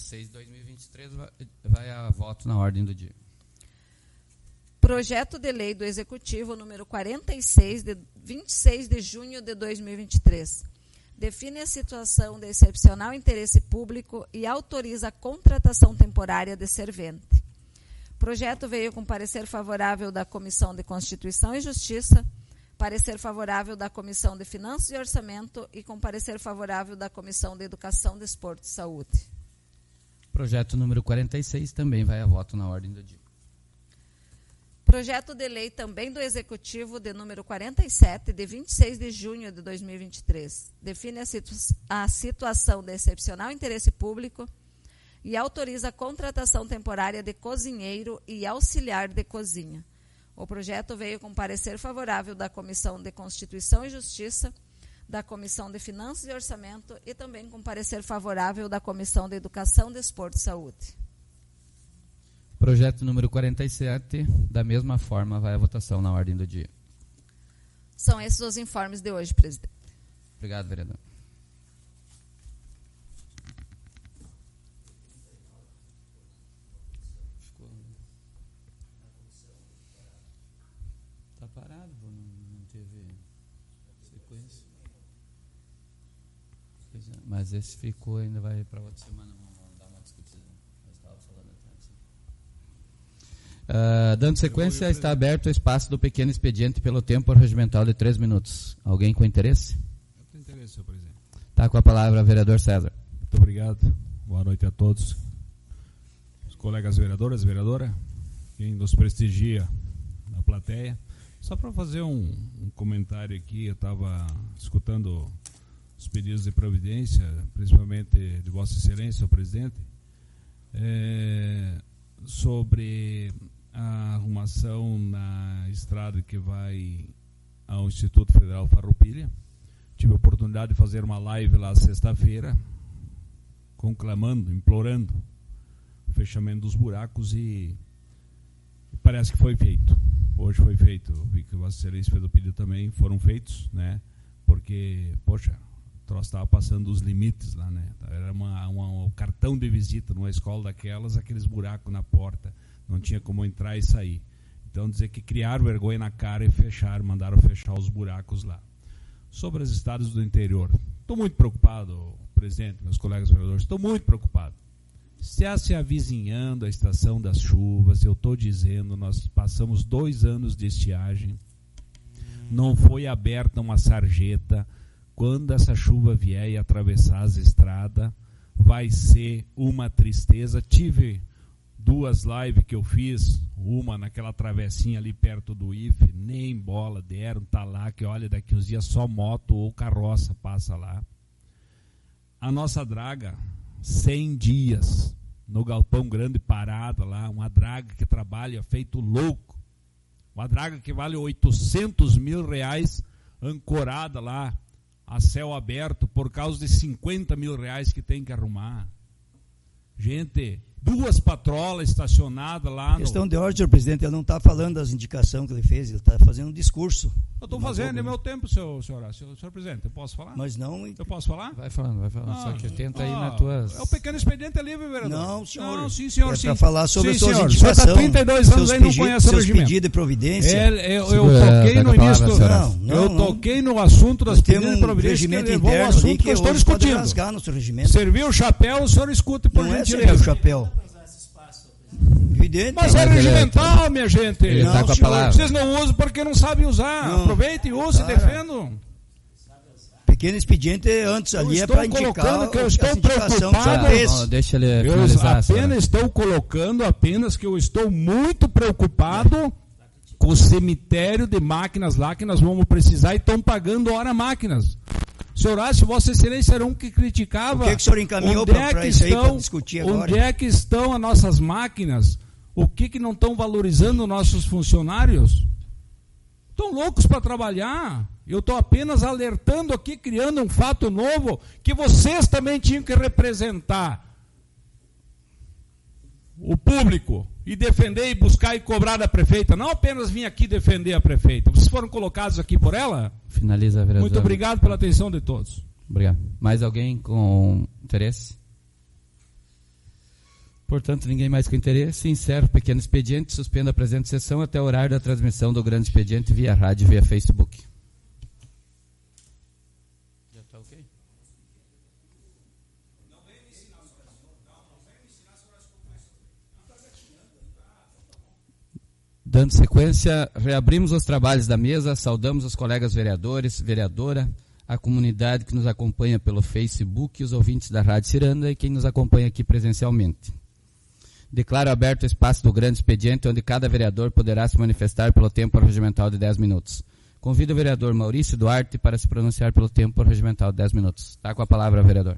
6 de 2023 vai a voto na ordem do dia. Projeto de lei do Executivo número 46, de 26 de junho de 2023. Define a situação de excepcional interesse público e autoriza a contratação temporária de servente. O projeto veio com parecer favorável da Comissão de Constituição e Justiça, parecer favorável da Comissão de Finanças e Orçamento e com parecer favorável da Comissão de Educação, Desporto e Saúde. Projeto número 46 também vai a voto na ordem do dia. Projeto de lei também do Executivo de número 47, de 26 de junho de 2023. Define a situação de excepcional interesse público e autoriza a contratação temporária de cozinheiro e auxiliar de cozinha. O projeto veio com parecer favorável da Comissão de Constituição e Justiça, da Comissão de Finanças e Orçamento e também com parecer favorável da Comissão de Educação, Desporto e Saúde. Projeto número 47, da mesma forma, vai à votação na ordem do dia. São esses os informes de hoje, presidente. Obrigado, vereador. Está parado, não teve sequência. Mas esse ficou, ainda vai para outra semana. Dando sequência, está aberto o espaço do pequeno expediente pelo tempo regimental de 3 minutos. Alguém com interesse? Eu tenho interesse, senhor presidente. Está com a palavra o vereador César. Muito obrigado. Boa noite a todos. Os colegas vereadoras, vereadora, quem nos prestigia na plateia. Só para fazer um comentário aqui, eu estava escutando os pedidos de providência, principalmente de Vossa Excelência, senhor presidente, sobre a arrumação na estrada que vai ao Instituto Federal Farroupilha. Tive a oportunidade de fazer uma live lá sexta-feira, conclamando, implorando o fechamento dos buracos e parece que foi feito. Hoje foi feito. Eu vi que Vossa Excelência fez o pedido também, foram feitos, né? Porque, poxa, o troço estava passando os limites lá, né? Era um cartão de visita numa escola daquelas, aqueles buracos na porta. Não tinha como entrar e sair. Então, dizer que criaram vergonha na cara e fecharam, mandaram fechar os buracos lá. Sobre as estradas do interior, estou muito preocupado, presidente, meus colegas vereadores, estou muito preocupado. Está se avizinhando a estação das chuvas, eu estou dizendo, nós passamos 2 anos de estiagem, não foi aberta uma sarjeta. Quando essa chuva vier e atravessar as estradas, vai ser uma tristeza. Tive 2 lives que eu fiz, uma naquela travessinha ali perto do IFE, nem bola deram, tá lá, que olha, daqui uns dias só moto ou carroça passa lá. A nossa draga, 100 dias, no Galpão Grande parada lá, uma draga que trabalha feito louco, uma draga que vale R$800 mil ancorada lá, a céu aberto, por causa de R$50 mil que tem que arrumar. Gente, 2 patrolas estacionadas lá. Questão de ordem, senhor presidente, ele não está falando das indicações que ele fez, ele está fazendo um discurso. Eu estou fazendo, é meu tempo, senhor presidente, eu posso falar? Mas não... Eu posso falar? Vai falando, só que tenta aí nas tuas... É o pequeno expediente livre, vereador. Não, senhor. Não, sim, senhor, sim. É para falar sobre sim, as suas senhor. indicações. O senhor está 32 anos aí e não conhece o regimento. Pedidos de providência. Eu toquei no início do... Eu toquei no assunto das pedidas de providência que levou o assunto que eu estou discutindo. Serviu o chapéu, o senhor escute por gentileza. Não é servir o chapéu. Evidente. Mas é regimental, minha gente. Ele está com a palavra. Vocês não usam porque não sabem usar. Não. Aproveitem, usem e defendam. Pequeno expediente antes ali é para indicar que eu estou preocupado. Não, deixa ele finalizar. Eu apenas estou colocando que eu estou muito preocupado com o cemitério de máquinas lá que nós vamos precisar e estão pagando hora máquinas. Senhor Horácio, Vossa Excelência era um que criticava. O que o senhor encaminhou para isso aí, para discutir agora? Onde é que estão as nossas máquinas? O que não estão valorizando nossos funcionários? Estão loucos para trabalhar. Eu estou apenas alertando aqui, criando um fato novo, que vocês também tinham que representar o público e defender e buscar e cobrar da prefeita. Não apenas vir aqui defender a prefeita. Vocês foram colocados aqui por ela? Finaliza, vereador. Muito obrigado pela atenção de todos. Obrigado. Mais alguém com interesse? Portanto, ninguém mais com interesse. Encerro o pequeno expediente, suspendo a presente sessão até o horário da transmissão do grande expediente via rádio e via Facebook. Já está ok? Dando sequência, reabrimos os trabalhos da mesa, saudamos os colegas vereadores, vereadora, a comunidade que nos acompanha pelo Facebook, os ouvintes da Rádio Ciranda e quem nos acompanha aqui presencialmente. Declaro aberto o espaço do grande expediente, onde cada vereador poderá se manifestar pelo tempo regimental de 10 minutos. Convido o vereador Maurício Duarte para se pronunciar pelo tempo regimental de 10 minutos. Está com a palavra, vereador.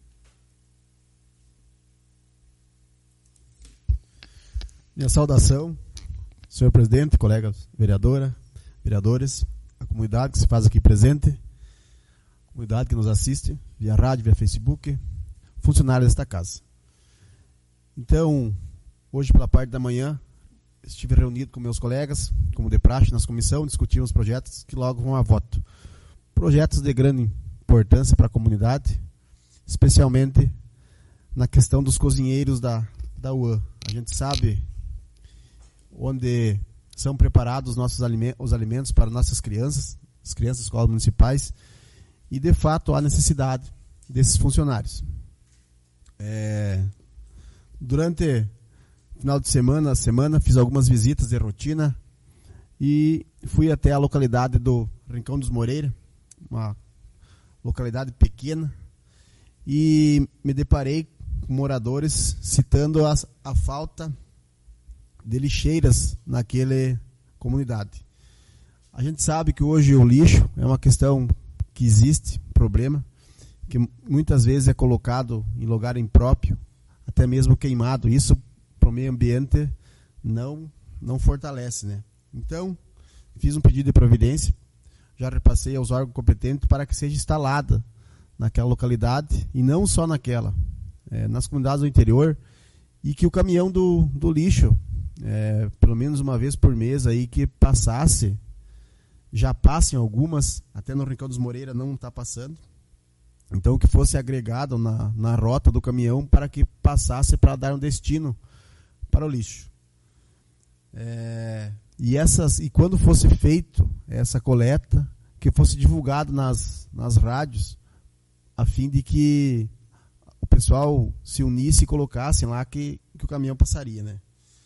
Minha saudação, senhor presidente, colegas vereadora, vereadores, a comunidade que se faz aqui presente, a comunidade que nos assiste via rádio, via Facebook, funcionários desta casa. Então, hoje pela parte da manhã, estive reunido com meus colegas, como de praxe, nas comissões, discutimos projetos que logo vão a voto. Projetos de grande importância para a comunidade, especialmente na questão dos cozinheiros da UAM. A gente sabe onde são preparados os alimentos para nossas crianças, as crianças das escolas municipais, e de fato há necessidade desses funcionários. Durante o final de semana, fiz algumas visitas de rotina e fui até a localidade do Rincão dos Moreira, uma localidade pequena, e me deparei com moradores citando a falta de lixeiras naquela comunidade. A gente sabe que hoje o lixo é uma questão que existe, problema, que muitas vezes é colocado em lugar impróprio, até mesmo queimado. Isso para o meio ambiente não fortalece, né? Então, fiz um pedido de providência, já repassei aos órgãos competentes para que seja instalada naquela localidade, e não só naquela, nas comunidades do interior, e que o caminhão do lixo, pelo menos uma vez por mês, aí que passasse, já passem algumas, até no Rincão dos Moreira não está passando, então que fosse agregado na rota do caminhão para que passasse para dar um destino para o lixo. E quando fosse feito essa coleta, que fosse divulgado nas rádios, a fim de que o pessoal se unisse e colocassem lá que o caminhão passaria, né?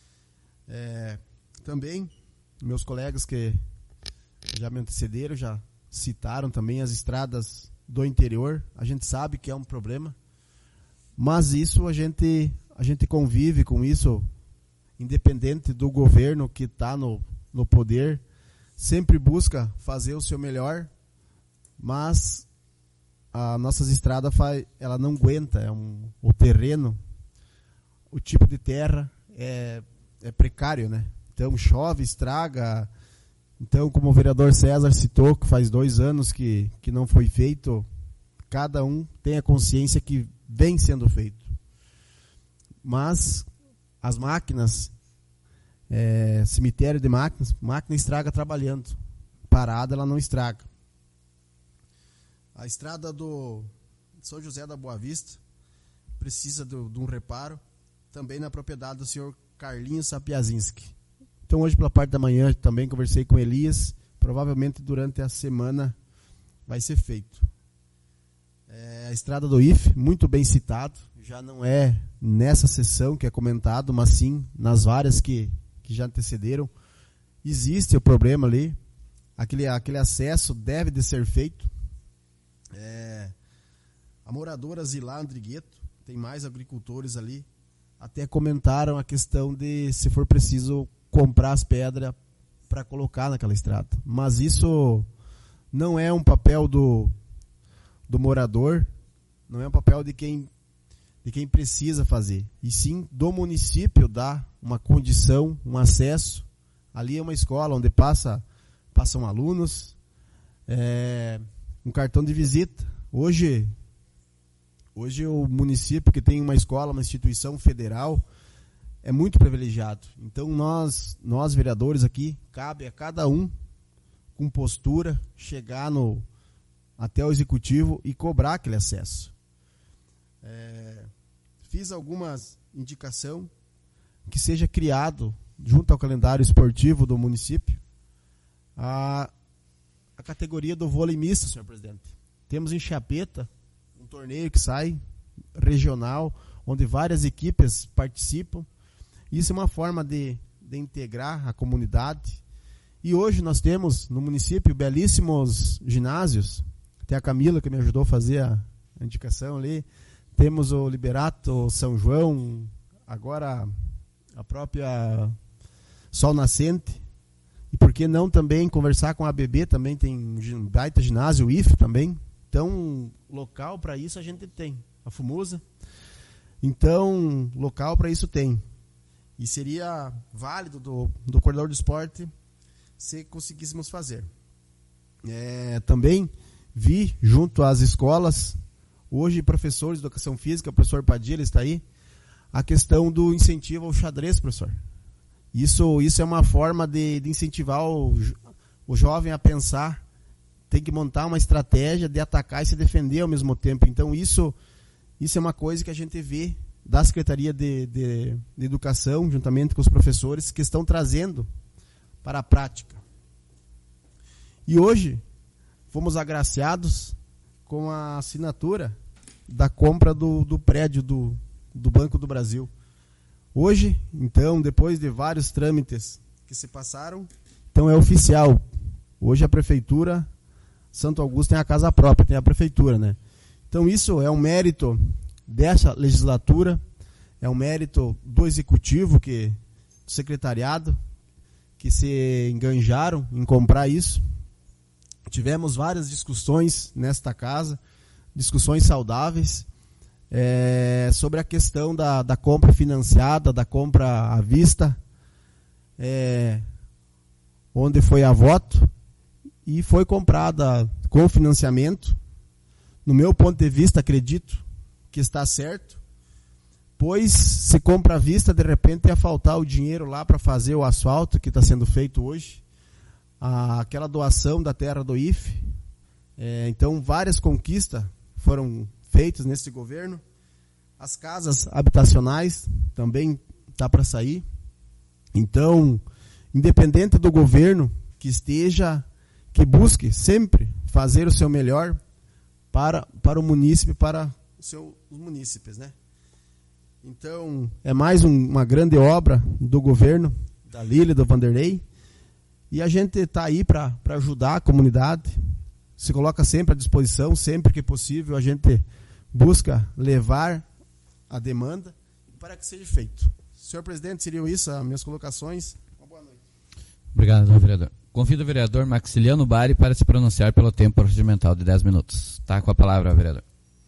Também, meus colegas que já me antecederam, já citaram também as estradas do interior. A gente sabe que é um problema, mas isso a gente convive com isso, independente do governo que está no poder, sempre busca fazer o seu melhor, mas as nossas estradas ela não aguenta, o terreno, o tipo de terra é precário, né? Então chove, estraga. Então, como o vereador César citou, que faz 2 anos que não foi feito, cada um tem a consciência que vem sendo feito. Mas as máquinas, cemitério de máquina estraga trabalhando. Parada, ela não estraga. A estrada do São José da Boa Vista precisa de um reparo, também na propriedade do senhor Carlinhos Sapiazinski. Então hoje pela parte da manhã também conversei com Elias, provavelmente durante a semana vai ser feito. A estrada do IFE, muito bem citado, já não é nessa sessão que é comentado, mas sim nas várias que já antecederam. Existe o problema ali, aquele acesso deve de ser feito. A moradora Zilá Andrigueto, tem mais agricultores ali, até comentaram a questão de, se for preciso, comprar as pedras para colocar naquela estrada. Mas isso não é um papel do morador, não é um papel de quem precisa fazer, e sim do município dar uma condição, um acesso. Ali é uma escola onde passam alunos, um cartão de visita. Hoje o município que tem uma escola, uma instituição federal, é muito privilegiado. Então nós vereadores aqui, cabe a cada um, com postura, chegar até o executivo e cobrar aquele acesso. fiz algumas indicações que seja criado, junto ao calendário esportivo do município, a categoria do vôlei misto, senhor presidente. Temos em Chapeta um torneio que sai regional, onde várias equipes participam. Isso é uma forma de integrar a comunidade. E hoje nós temos no município belíssimos ginásios. Tem a Camila que me ajudou a fazer a indicação ali. Temos o Liberato São João, agora a própria Sol Nascente. E por que não também conversar com a ABB, também tem um baita ginásio, o IF também. Então, local para isso a gente tem. A FUMUSA. Então, local para isso tem. E seria válido do Corredor do Esporte se conseguíssemos fazer. Também vi junto às escolas, hoje professores de educação física, o professor Padilha está aí, a questão do incentivo ao xadrez, professor. Isso é uma forma de incentivar o jovem a pensar, tem que montar uma estratégia de atacar e se defender ao mesmo tempo. Então isso é uma coisa que a gente vê da Secretaria de Educação, juntamente com os professores, que estão trazendo para a prática. E hoje fomos agraciados com a assinatura da compra do prédio do Banco do Brasil. Hoje, então, depois de vários trâmites que se passaram, então é oficial. Hoje a Prefeitura, Santo Augusto tem a casa própria, tem a Prefeitura, né? Então isso é um mérito dessa legislatura, é um mérito do Executivo, do Secretariado, que se enganjaram em comprar isso. Tivemos várias discussões nesta casa, discussões saudáveis, sobre a questão da compra financiada, da compra à vista, onde foi a voto, e foi comprada com financiamento. No meu ponto de vista, acredito que está certo, pois se compra à vista, de repente ia faltar o dinheiro lá para fazer o asfalto que está sendo feito hoje, aquela doação da terra do IFE. Então várias conquistas foram feitas nesse governo. As casas habitacionais também está para sair. Então, independente do governo que esteja, que busque sempre fazer o seu melhor para o munícipe, para os munícipes, né? Então, é mais uma grande obra do governo, da Lília, do Vanderlei, e a gente está aí para ajudar a comunidade, se coloca sempre à disposição, sempre que possível a gente busca levar a demanda para que seja feito. Senhor presidente, seriam isso as minhas colocações. Uma boa noite. Obrigado, vereador. Convido o vereador Maxiliano Bari para se pronunciar pelo tempo procedimental de 10 minutos. Está com a palavra, vereador.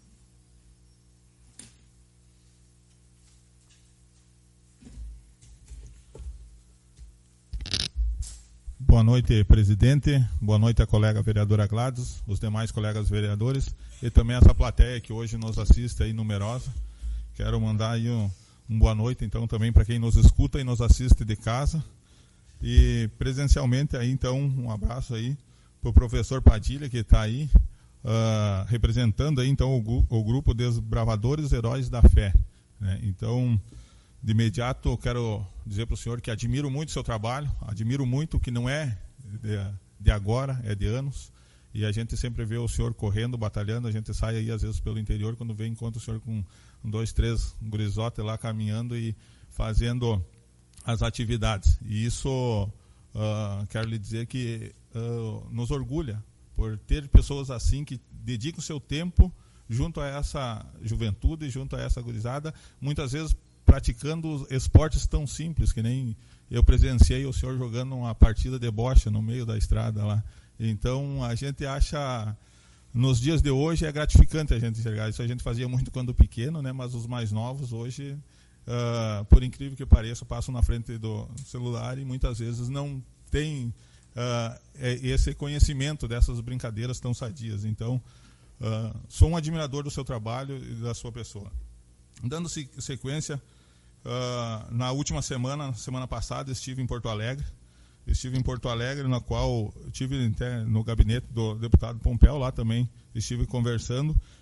Boa noite, presidente. Boa noite a colega vereadora Gladys, os demais colegas vereadores e também essa plateia que hoje nos assiste aí numerosa. Quero mandar aí um boa noite, então, também para quem nos escuta e nos assiste de casa. E presencialmente aí, então, um abraço aí para o professor Padilha, que está aí, representando aí, então, o grupo Desbravadores Heróis da Fé, né? Então, de imediato, eu quero dizer para o senhor que admiro muito o seu trabalho, admiro muito que não é de agora, é de anos, e a gente sempre vê o senhor correndo, batalhando, a gente sai aí às vezes pelo interior, quando vem, encontra o senhor com 2, 3 gurizotes lá caminhando e fazendo as atividades. E isso, quero lhe dizer que nos orgulha por ter pessoas assim que dedicam o seu tempo junto a essa juventude, junto a essa gurizada, muitas vezes praticando esportes tão simples, que nem eu presenciei o senhor jogando uma partida de bocha no meio da estrada lá. Então, a gente acha, nos dias de hoje, é gratificante a gente enxergar. Isso a gente fazia muito quando pequeno, né? Mas os mais novos hoje, por incrível que pareça, passam na frente do celular e muitas vezes não têm esse conhecimento dessas brincadeiras tão sadias. Então, sou um admirador do seu trabalho e da sua pessoa. Dando sequência, na última semana passada, estive em Porto Alegre. Na qual estive no gabinete do deputado Pompeu, lá também estive conversando.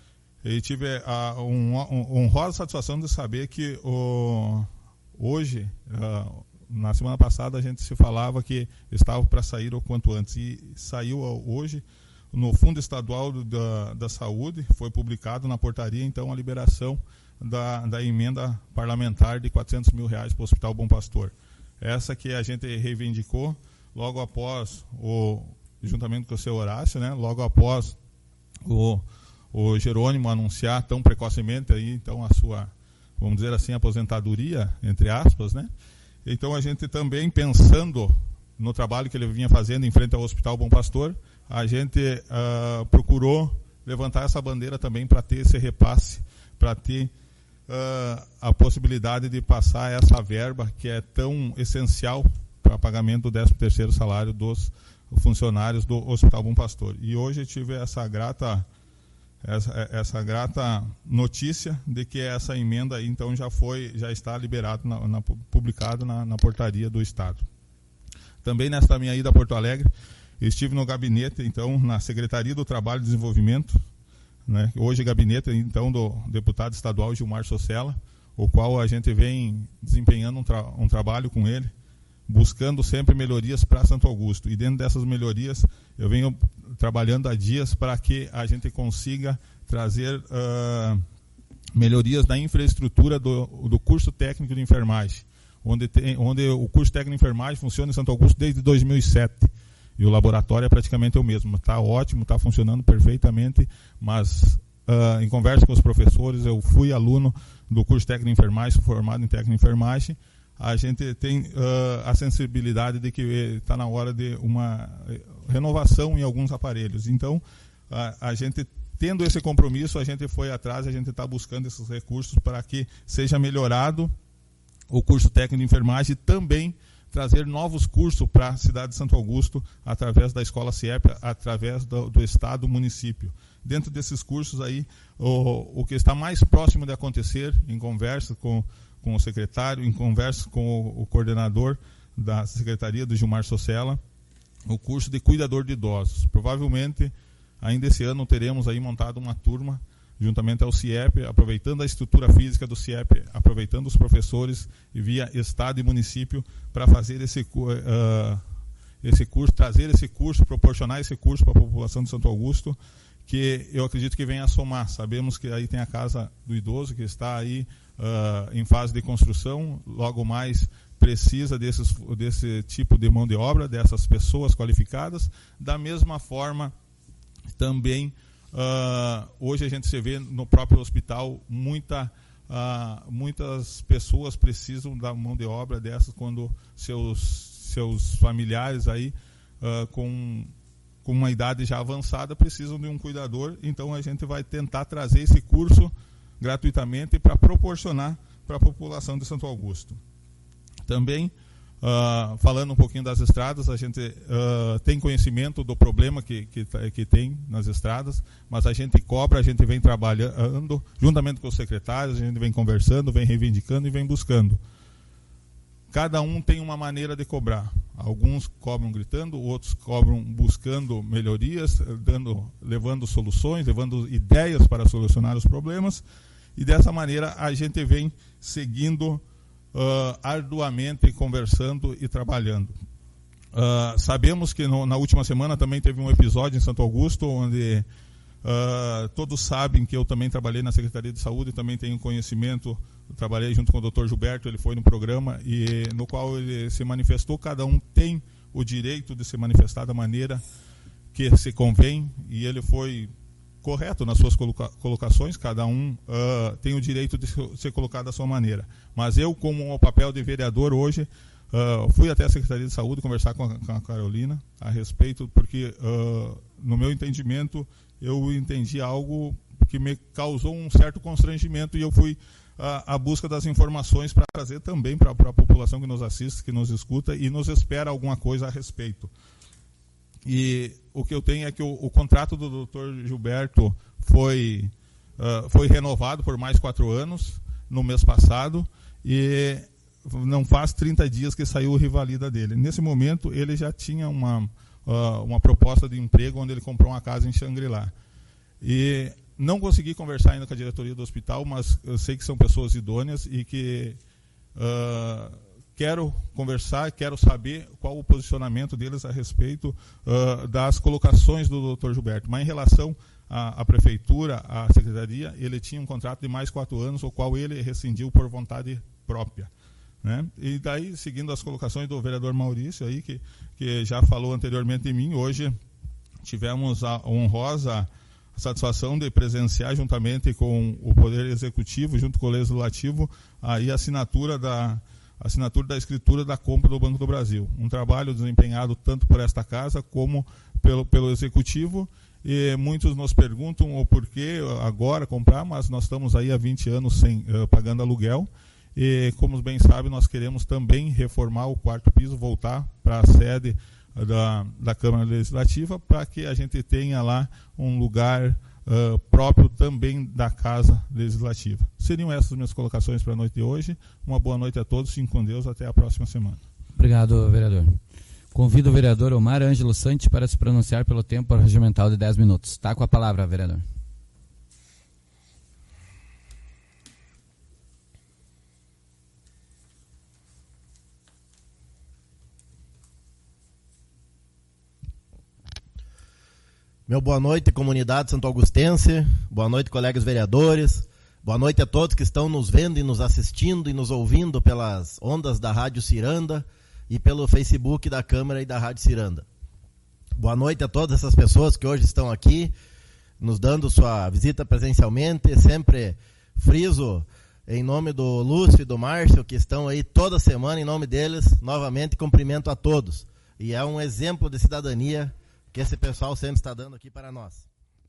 E tive uma honrosa satisfação de saber que hoje, na semana passada, a gente se falava que estava para sair o quanto antes. E saiu hoje, no Fundo Estadual da Saúde, foi publicado na portaria, então, a liberação da emenda parlamentar de R$400 mil para o Hospital Bom Pastor. Essa que a gente reivindicou logo após, juntamente com o seu Horácio, né, logo após o Jerônimo anunciar tão precocemente aí, então, a sua, vamos dizer assim, aposentadoria, entre aspas, né? Então, a gente também, pensando no trabalho que ele vinha fazendo em frente ao Hospital Bom Pastor, a gente procurou levantar essa bandeira também para ter esse repasse, para ter a possibilidade de passar essa verba que é tão essencial para pagamento do 13º salário dos funcionários do Hospital Bom Pastor. E hoje tive essa grata notícia de que essa emenda aí, então, já está liberada, publicada na portaria do Estado. Também nesta minha ida a Porto Alegre, estive no gabinete, então, na Secretaria do Trabalho e Desenvolvimento, né, hoje gabinete, então, do deputado estadual Gilmar Socella, o qual a gente vem desempenhando um trabalho com ele, buscando sempre melhorias para Santo Augusto. E dentro dessas melhorias, eu venho trabalhando há dias para que a gente consiga trazer melhorias na infraestrutura do curso técnico de enfermagem, onde o curso técnico de enfermagem funciona em Santo Augusto desde 2007. E o laboratório é praticamente o mesmo. Está ótimo, está funcionando perfeitamente, mas em conversa com os professores, eu fui aluno do curso técnico de enfermagem, formado em técnico de enfermagem. A gente tem a sensibilidade de que está na hora de uma renovação em alguns aparelhos. Então, a gente, tendo esse compromisso, a gente foi atrás, a gente está buscando esses recursos para que seja melhorado o curso técnico de enfermagem e também trazer novos cursos para a cidade de Santo Augusto, através da Escola CIEP, através do Estado, do município. Dentro desses cursos aí, o que está mais próximo de acontecer, em conversa com o secretário, em conversa com o coordenador da Secretaria, do Gilmar Socella, o curso de cuidador de idosos. Provavelmente, ainda esse ano, teremos aí montado uma turma, juntamente ao CIEP, aproveitando a estrutura física do CIEP, aproveitando os professores e via Estado e município, para fazer esse curso, trazer esse curso, proporcionar esse curso para a população de Santo Augusto, que eu acredito que venha a somar. Sabemos que aí tem a Casa do Idoso, que está aí em fase de construção, logo mais precisa desse tipo de mão de obra, dessas pessoas qualificadas. Da mesma forma, também, hoje a gente se vê no próprio hospital, muitas pessoas precisam da mão de obra dessas quando seus familiares aí, com uma idade já avançada, precisam de um cuidador. Então a gente vai tentar trazer esse curso gratuitamente para proporcionar para a população de Santo Augusto. Também, falando um pouquinho das estradas, a gente tem conhecimento do problema que tem nas estradas, mas a gente cobra, a gente vem trabalhando juntamente com os secretários, a gente vem conversando, vem reivindicando e vem buscando. Cada um tem uma maneira de cobrar. Alguns cobram gritando, outros cobram buscando melhorias, levando soluções, levando ideias para solucionar os problemas. E dessa maneira a gente vem seguindo arduamente, conversando e trabalhando. Sabemos que na última semana também teve um episódio em Santo Augusto, onde todos sabem que eu também trabalhei na Secretaria de Saúde, também tenho conhecimento, trabalhei junto com o Dr. Gilberto, ele foi no programa, e no qual ele se manifestou. Cada um tem o direito de se manifestar da maneira que se convém, e ele foi correto nas suas colocações. Cada um tem o direito de se colocar da sua maneira. Mas eu, como o papel de vereador hoje, fui até a Secretaria de Saúde conversar com a Carolina a respeito, porque no meu entendimento eu entendi algo que me causou um certo constrangimento, e eu fui à busca das informações para trazer também para a população que nos assiste, que nos escuta e nos espera alguma coisa a respeito. E o que eu tenho é que o contrato do Dr. Gilberto foi renovado por mais 4 anos, no mês passado, e não faz 30 dias que saiu o Rivalida dele. Nesse momento, ele já tinha uma proposta de emprego, onde ele comprou uma casa em Xangri-Lá. E Não consegui conversar ainda com a diretoria do hospital, mas eu sei que são pessoas idôneas e que quero conversar, quero saber qual o posicionamento deles a respeito das colocações do Dr. Gilberto. Mas em relação à prefeitura, à secretaria, ele tinha um contrato de mais 4 anos, o qual ele rescindiu por vontade própria. Né? E daí, seguindo as colocações do vereador Maurício, aí, que já falou anteriormente de mim, hoje tivemos a honrosa satisfação de presenciar, juntamente com o Poder Executivo, junto com o Legislativo, aí a assinatura da escritura da compra do Banco do Brasil. Um trabalho desempenhado tanto por esta casa como pelo Executivo. E muitos nos perguntam o porquê agora comprar, mas nós estamos aí há 20 anos pagando aluguel. E, como bem sabe, nós queremos também reformar o 4º piso, voltar para a sede da Câmara Legislativa, para que a gente tenha lá um lugar próprio também da Casa Legislativa. Seriam essas minhas colocações para a noite de hoje. Uma boa noite a todos, fiquem com Deus, até a próxima semana. Obrigado, vereador. Convido o vereador Omar Ângelo Santi para se pronunciar pelo tempo regimental de 10 minutos. Está com a palavra, vereador. Meu boa noite, comunidade santo augustense. Boa noite, colegas vereadores. Boa noite a todos que estão nos vendo e nos assistindo e nos ouvindo pelas ondas da Rádio Ciranda e pelo Facebook da Câmara e da Rádio Ciranda. Boa noite a todas essas pessoas que hoje estão aqui, nos dando sua visita presencialmente. Sempre friso em nome do Lúcio e do Márcio, que estão aí toda semana, em nome deles, novamente cumprimento a todos. E é um exemplo de cidadania que esse pessoal sempre está dando aqui para nós.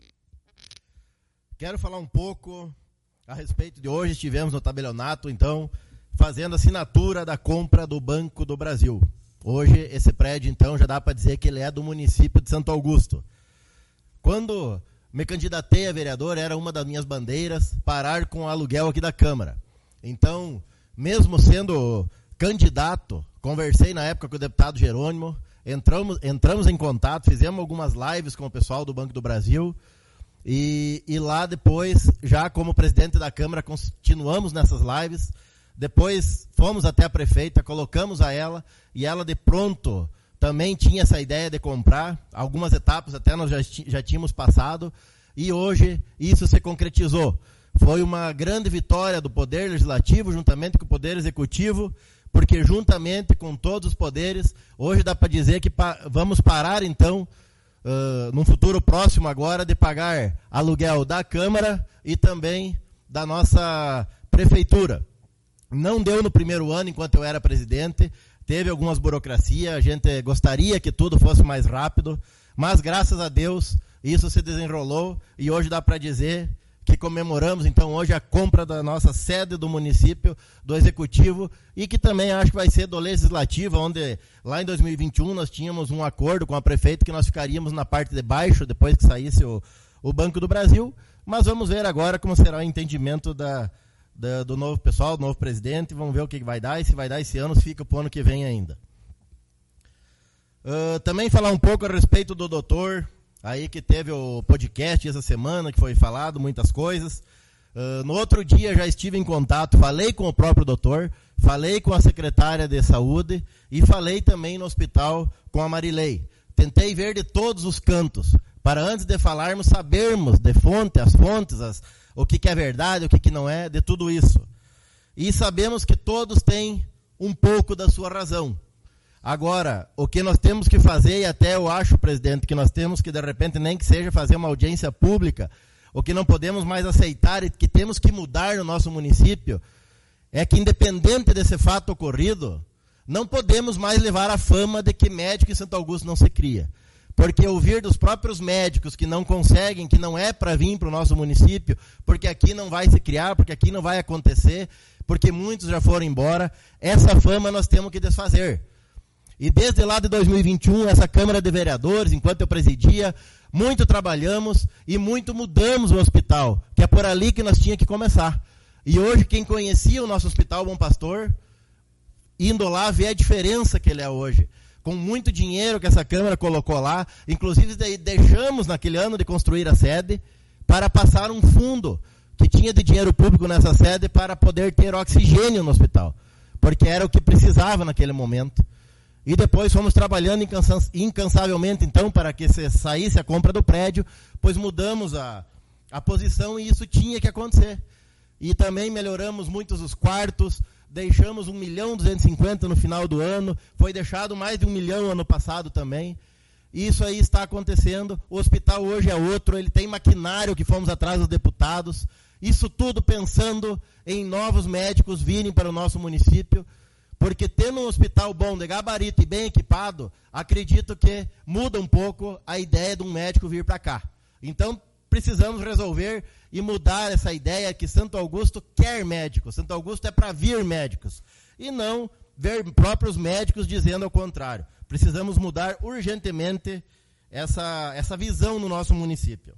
Quero falar um pouco a respeito de hoje. Estivemos no tabelionato, então, fazendo a assinatura da compra do Banco do Brasil. Hoje, esse prédio, então, já dá para dizer que ele é do município de Santo Augusto. Quando me candidatei a vereador, era uma das minhas bandeiras parar com o aluguel aqui da Câmara. Então, mesmo sendo candidato, conversei na época com o deputado Jerônimo, entramos em contato, fizemos algumas lives com o pessoal do Banco do Brasil, e lá depois, já como presidente da Câmara, continuamos nessas lives. Depois fomos até a prefeita, colocamos a ela, e ela de pronto também tinha essa ideia de comprar. Algumas etapas até nós já tínhamos passado, e hoje isso se concretizou. Foi uma grande vitória do Poder Legislativo, juntamente com o Poder Executivo, porque juntamente com todos os poderes, hoje dá para dizer que vamos parar então, num futuro próximo agora, de pagar aluguel da Câmara e também da nossa Prefeitura. Não deu no primeiro ano, enquanto eu era presidente, teve algumas burocracias, a gente gostaria que tudo fosse mais rápido, mas graças a Deus isso se desenrolou e hoje dá para dizer que comemoramos então hoje a compra da nossa sede do município, do Executivo, e que também acho que vai ser do Legislativo, onde lá em 2021 nós tínhamos um acordo com a prefeita que nós ficaríamos na parte de baixo, depois que saísse o Banco do Brasil, mas vamos ver agora como será o entendimento do novo pessoal, do novo presidente, vamos ver o que vai dar, e se vai dar esse ano, fica para o ano que vem ainda. Também falar um pouco a respeito do doutor, aí que teve o podcast essa semana, que foi falado muitas coisas. No outro dia já estive em contato, falei com o próprio doutor, falei com a secretária de saúde e falei também no hospital com a Marilei. Tentei ver de todos os cantos, para antes de falarmos, sabermos de fonte, as fontes, o que é verdade, o que não é, de tudo isso. E sabemos que todos têm um pouco da sua razão. Agora, o que nós temos que fazer, e até eu acho, presidente, que nós temos que, de repente, nem que seja fazer uma audiência pública, o que não podemos mais aceitar e que temos que mudar no nosso município, é que, independente desse fato ocorrido, não podemos mais levar a fama de que médico em Santo Augusto não se cria. Porque ouvir dos próprios médicos que não conseguem, que não é para vir para o nosso município, porque aqui não vai se criar, porque aqui não vai acontecer, porque muitos já foram embora, essa fama nós temos que desfazer. E desde lá de 2021, essa Câmara de Vereadores, enquanto eu presidia, muito trabalhamos e muito mudamos o hospital, que é por ali que nós tínhamos que começar. E hoje, quem conhecia o nosso Hospital Bom Pastor, indo lá, vê a diferença que ele é hoje. Com muito dinheiro que essa Câmara colocou lá, inclusive deixamos naquele ano de construir a sede, para passar um fundo que tinha de dinheiro público nessa sede para poder ter oxigênio no hospital, porque era o que precisava naquele momento. E depois fomos trabalhando incansavelmente, então, para que saísse a compra do prédio, pois mudamos a posição e isso tinha que acontecer. E também melhoramos muitos os quartos, deixamos 1.250.000 no final do ano, foi deixado mais de 1 milhão ano passado também. Isso aí está acontecendo, o hospital hoje é outro, ele tem maquinário que fomos atrás dos deputados, isso tudo pensando em novos médicos virem para o nosso município, porque tendo um hospital bom, de gabarito e bem equipado, acredito que muda um pouco a ideia de um médico vir para cá. Então, precisamos resolver e mudar essa ideia que Santo Augusto quer médicos. Santo Augusto é para vir médicos. E não ver próprios médicos dizendo ao contrário. Precisamos mudar urgentemente essa visão no nosso município.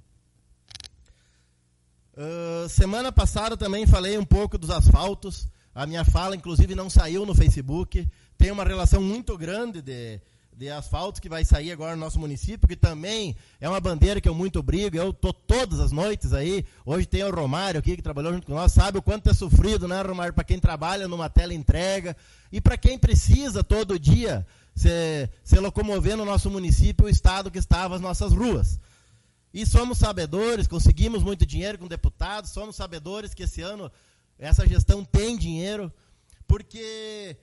Semana passada também falei um pouco dos asfaltos. A minha fala, inclusive, não saiu no Facebook. Tem uma relação muito grande de asfaltos que vai sair agora no nosso município, que também é uma bandeira que eu muito brigo. Eu estou todas as noites aí. Hoje tem o Romário aqui, que trabalhou junto com nós. Sabe o quanto é sofrido, né, Romário? Para quem trabalha numa tela entrega e para quem precisa todo dia se locomover no nosso município, o estado que estava as nossas ruas. E somos sabedores, conseguimos muito dinheiro com deputados, somos sabedores que esse ano essa gestão tem dinheiro, porque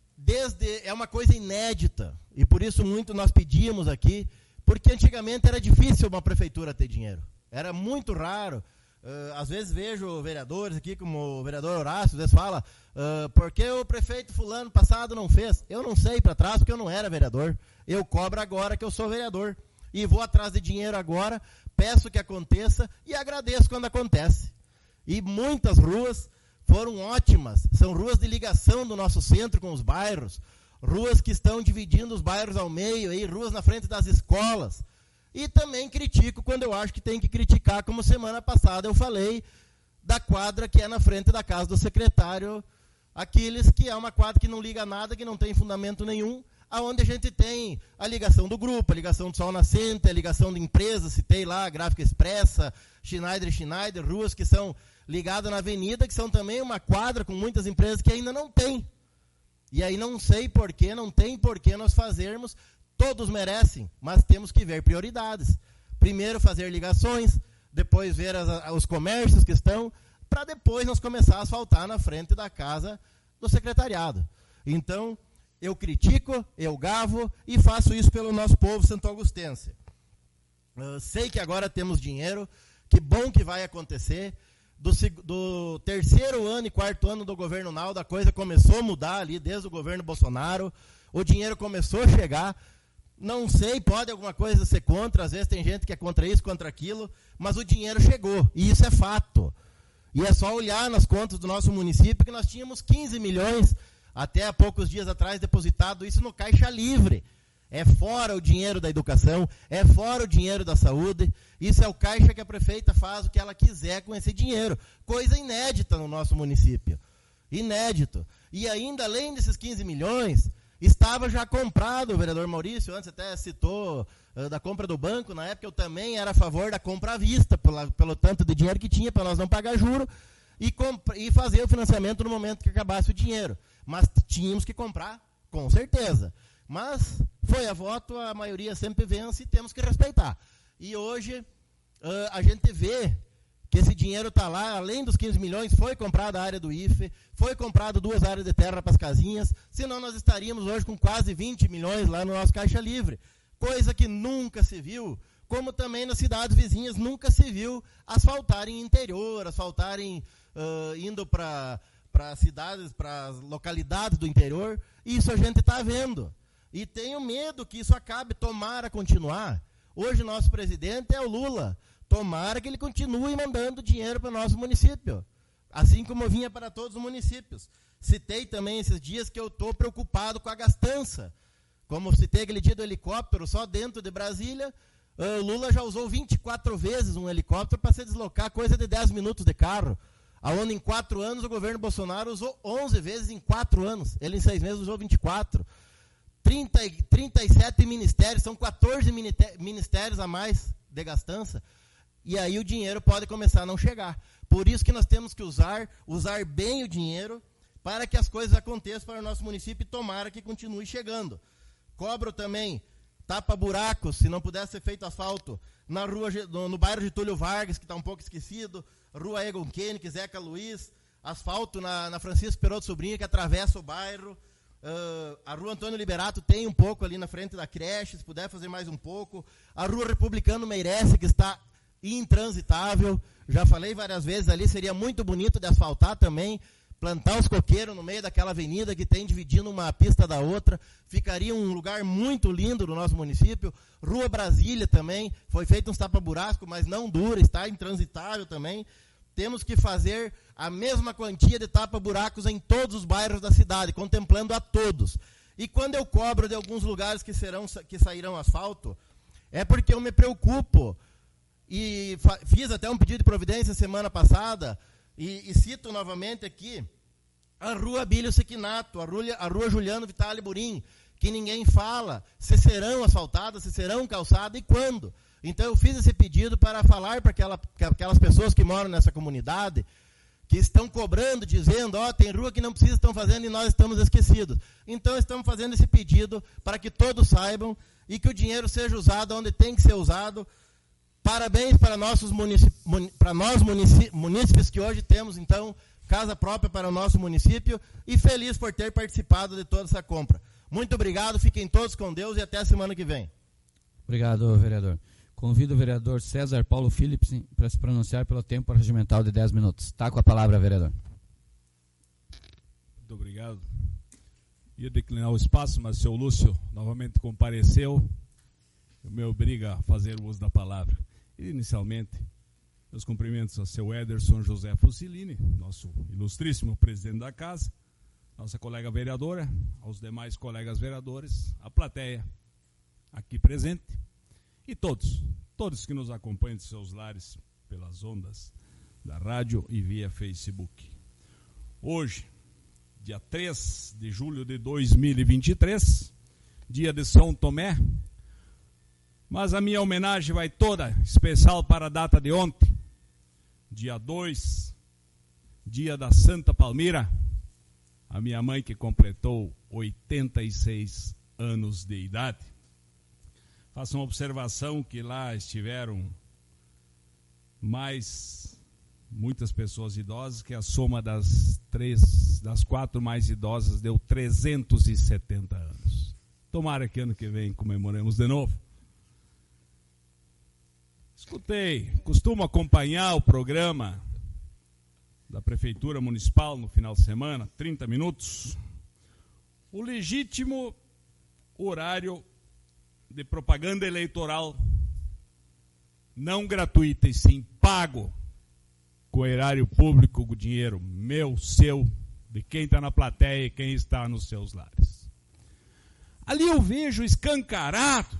é uma coisa inédita, e por isso muito nós pedimos aqui, porque antigamente era difícil uma prefeitura ter dinheiro, era muito raro. Às vezes vejo vereadores aqui, como o vereador Horácio, às vezes fala, por que o prefeito fulano passado não fez? Eu não sei para trás, porque eu não era vereador, eu cobro agora que eu sou vereador, e vou atrás de dinheiro agora, peço que aconteça, e agradeço quando acontece. E muitas ruas foram ótimas, são ruas de ligação do nosso centro com os bairros, ruas que estão dividindo os bairros ao meio, aí, ruas na frente das escolas. E também critico quando eu acho que tem que criticar, como semana passada eu falei, da quadra que é na frente da casa do secretário Aquiles, que é uma quadra que não liga a nada, que não tem fundamento nenhum, aonde a gente tem a ligação do grupo, a ligação do Sol Nascente, a ligação de empresas, citei lá, Gráfica Expressa, Schneider, ruas que são ligadas na avenida, que são também uma quadra com muitas empresas que ainda não tem. E aí não sei porquê, não tem porquê nós fazermos, todos merecem, mas temos que ver prioridades. Primeiro fazer ligações, depois ver os comércios que estão, para depois nós começar a asfaltar na frente da casa do secretariado. Então, eu critico, eu gavo e faço isso pelo nosso povo santo-augustense. Sei que agora temos dinheiro, que bom que vai acontecer. Do terceiro ano e quarto ano do governo Naldo, a coisa começou a mudar ali, desde o governo Bolsonaro, o dinheiro começou a chegar. Não sei, pode alguma coisa ser contra, às vezes tem gente que é contra isso, contra aquilo, mas o dinheiro chegou, e isso é fato. E é só olhar nas contas do nosso município que nós tínhamos 15 milhões, até há poucos dias atrás, depositado isso no Caixa Livre. É fora o dinheiro da educação, é fora o dinheiro da saúde, isso é o caixa que a prefeita faz o que ela quiser com esse dinheiro. Coisa inédita no nosso município. Inédito. E ainda, além desses 15 milhões, estava já comprado, o vereador Maurício antes até citou da compra do banco, na época eu também era a favor da compra à vista, pelo tanto de dinheiro que tinha, para nós não pagar juro, e fazer o financiamento no momento que acabasse o dinheiro. Mas tínhamos que comprar, com certeza. Mas foi a voto, a maioria sempre vence e temos que respeitar. E hoje a gente vê que esse dinheiro está lá, além dos 15 milhões, foi comprada a área do IFE, foi comprado 2 áreas de terra para as casinhas, senão nós estaríamos hoje com quase 20 milhões lá no nosso Caixa Livre. Coisa que nunca se viu, como também nas cidades vizinhas nunca se viu asfaltarem interior, asfaltarem indo para cidades, para localidades do interior. Isso a gente está vendo. E tenho medo que isso acabe, tomara continuar. Hoje nosso presidente é o Lula. Tomara que ele continue mandando dinheiro para o nosso município. Assim como vinha para todos os municípios. Citei também esses dias que eu estou preocupado com a gastança. Como citei aquele dia do helicóptero, só dentro de Brasília, o Lula já usou 24 vezes um helicóptero para se deslocar, coisa de 10 minutos de carro. Aonde em 4 anos o governo Bolsonaro usou 11 vezes em 4 anos. Ele em 6 meses usou 24. 37 ministérios, são 14 ministérios a mais de gastança. e aí o dinheiro pode começar a não chegar. Por isso que nós temos que usar bem o dinheiro para que as coisas aconteçam para o nosso município e tomara que continue chegando. Cobro também tapa-buracos, se não puder ser feito asfalto, na rua, no bairro Getúlio Vargas, que está um pouco esquecido, Rua Egon Koenig, Zeca Luiz, asfalto na Francisco Perotto Sobrinho, que atravessa o bairro. A Rua Antônio Liberato tem um pouco ali na frente da creche, se puder fazer mais um pouco. A Rua Republicano Meiresse, que está intransitável. Já falei várias vezes ali, seria muito bonito de asfaltar também, plantar os coqueiros no meio daquela avenida que tem dividindo uma pista da outra. Ficaria um lugar muito lindo no nosso município. Rua Brasília também, foi feito uns tapa-buracos, mas não dura, está intransitável também. Temos que fazer a mesma quantia de tapa-buracos em todos os bairros da cidade, contemplando a todos. E quando eu cobro de alguns lugares que sairão asfalto, é porque eu me preocupo. E fiz até um pedido de providência semana passada, e cito novamente aqui, a Rua Abílio Sequinato, a Rua Juliano Vitale Burim, que ninguém fala se serão asfaltadas, se serão calçadas e quando. Então eu fiz esse pedido para falar para aquelas pessoas que moram nessa comunidade, que estão cobrando, dizendo, tem rua que não precisa, estão fazendo e nós estamos esquecidos. Então estamos fazendo esse pedido para que todos saibam e que o dinheiro seja usado onde tem que ser usado. Parabéns para nós munícipes que hoje temos, então, casa própria para o nosso município e feliz por ter participado de toda essa compra. Muito obrigado, fiquem todos com Deus e até a semana que vem. Obrigado, vereador. Convido o vereador César Paulo Philips para se pronunciar pelo tempo regimental de 10 minutos. Está com a palavra, vereador. Muito obrigado. Ia declinar o espaço, mas o seu Lúcio novamente compareceu. Me obriga a fazer o uso da palavra. Inicialmente, meus cumprimentos ao seu Ederson José Fusilini, nosso ilustríssimo presidente da casa, nossa colega vereadora, aos demais colegas vereadores, a plateia aqui presente e todos que nos acompanham de seus lares pelas ondas da rádio e via Facebook. Hoje, dia 3 de julho de 2023, dia de São Tomé, mas a minha homenagem vai toda especial para a data de ontem, dia 2, dia da Santa Palmira, a minha mãe que completou 86 anos de idade. Faço uma observação que lá estiveram muitas pessoas idosas, que a soma das 4 mais idosas deu 370 anos. Tomara que ano que vem comemoremos de novo. Costumo acompanhar o programa da Prefeitura Municipal no final de semana, 30 minutos. O legítimo horário de propaganda eleitoral, não gratuita e sim pago, com erário público, com dinheiro meu, seu, de quem está na plateia e quem está nos seus lares. Ali eu vejo escancarado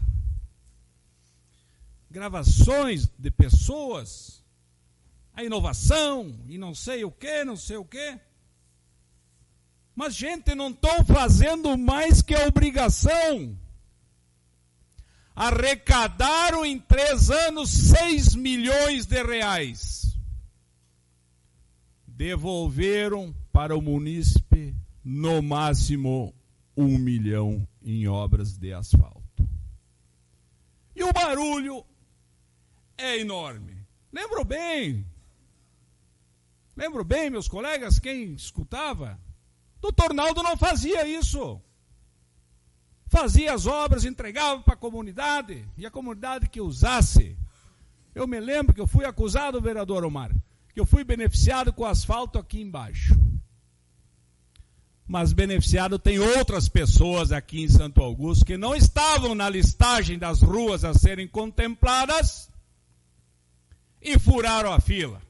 gravações de pessoas, a inovação e não sei o quê. Mas, gente, não estão fazendo mais que a obrigação. Arrecadaram em 3 anos 6 milhões de reais. Devolveram para o munícipe, no máximo, 1 milhão em obras de asfalto. E o barulho é enorme. Lembro bem, meus colegas, quem escutava, Doutor Naldo não fazia isso. Fazia as obras, entregava para a comunidade, e a comunidade que usasse. Eu me lembro que eu fui acusado, vereador Omar, que eu fui beneficiado com asfalto aqui embaixo. Mas beneficiado tem outras pessoas aqui em Santo Augusto que não estavam na listagem das ruas a serem contempladas e furaram a fila.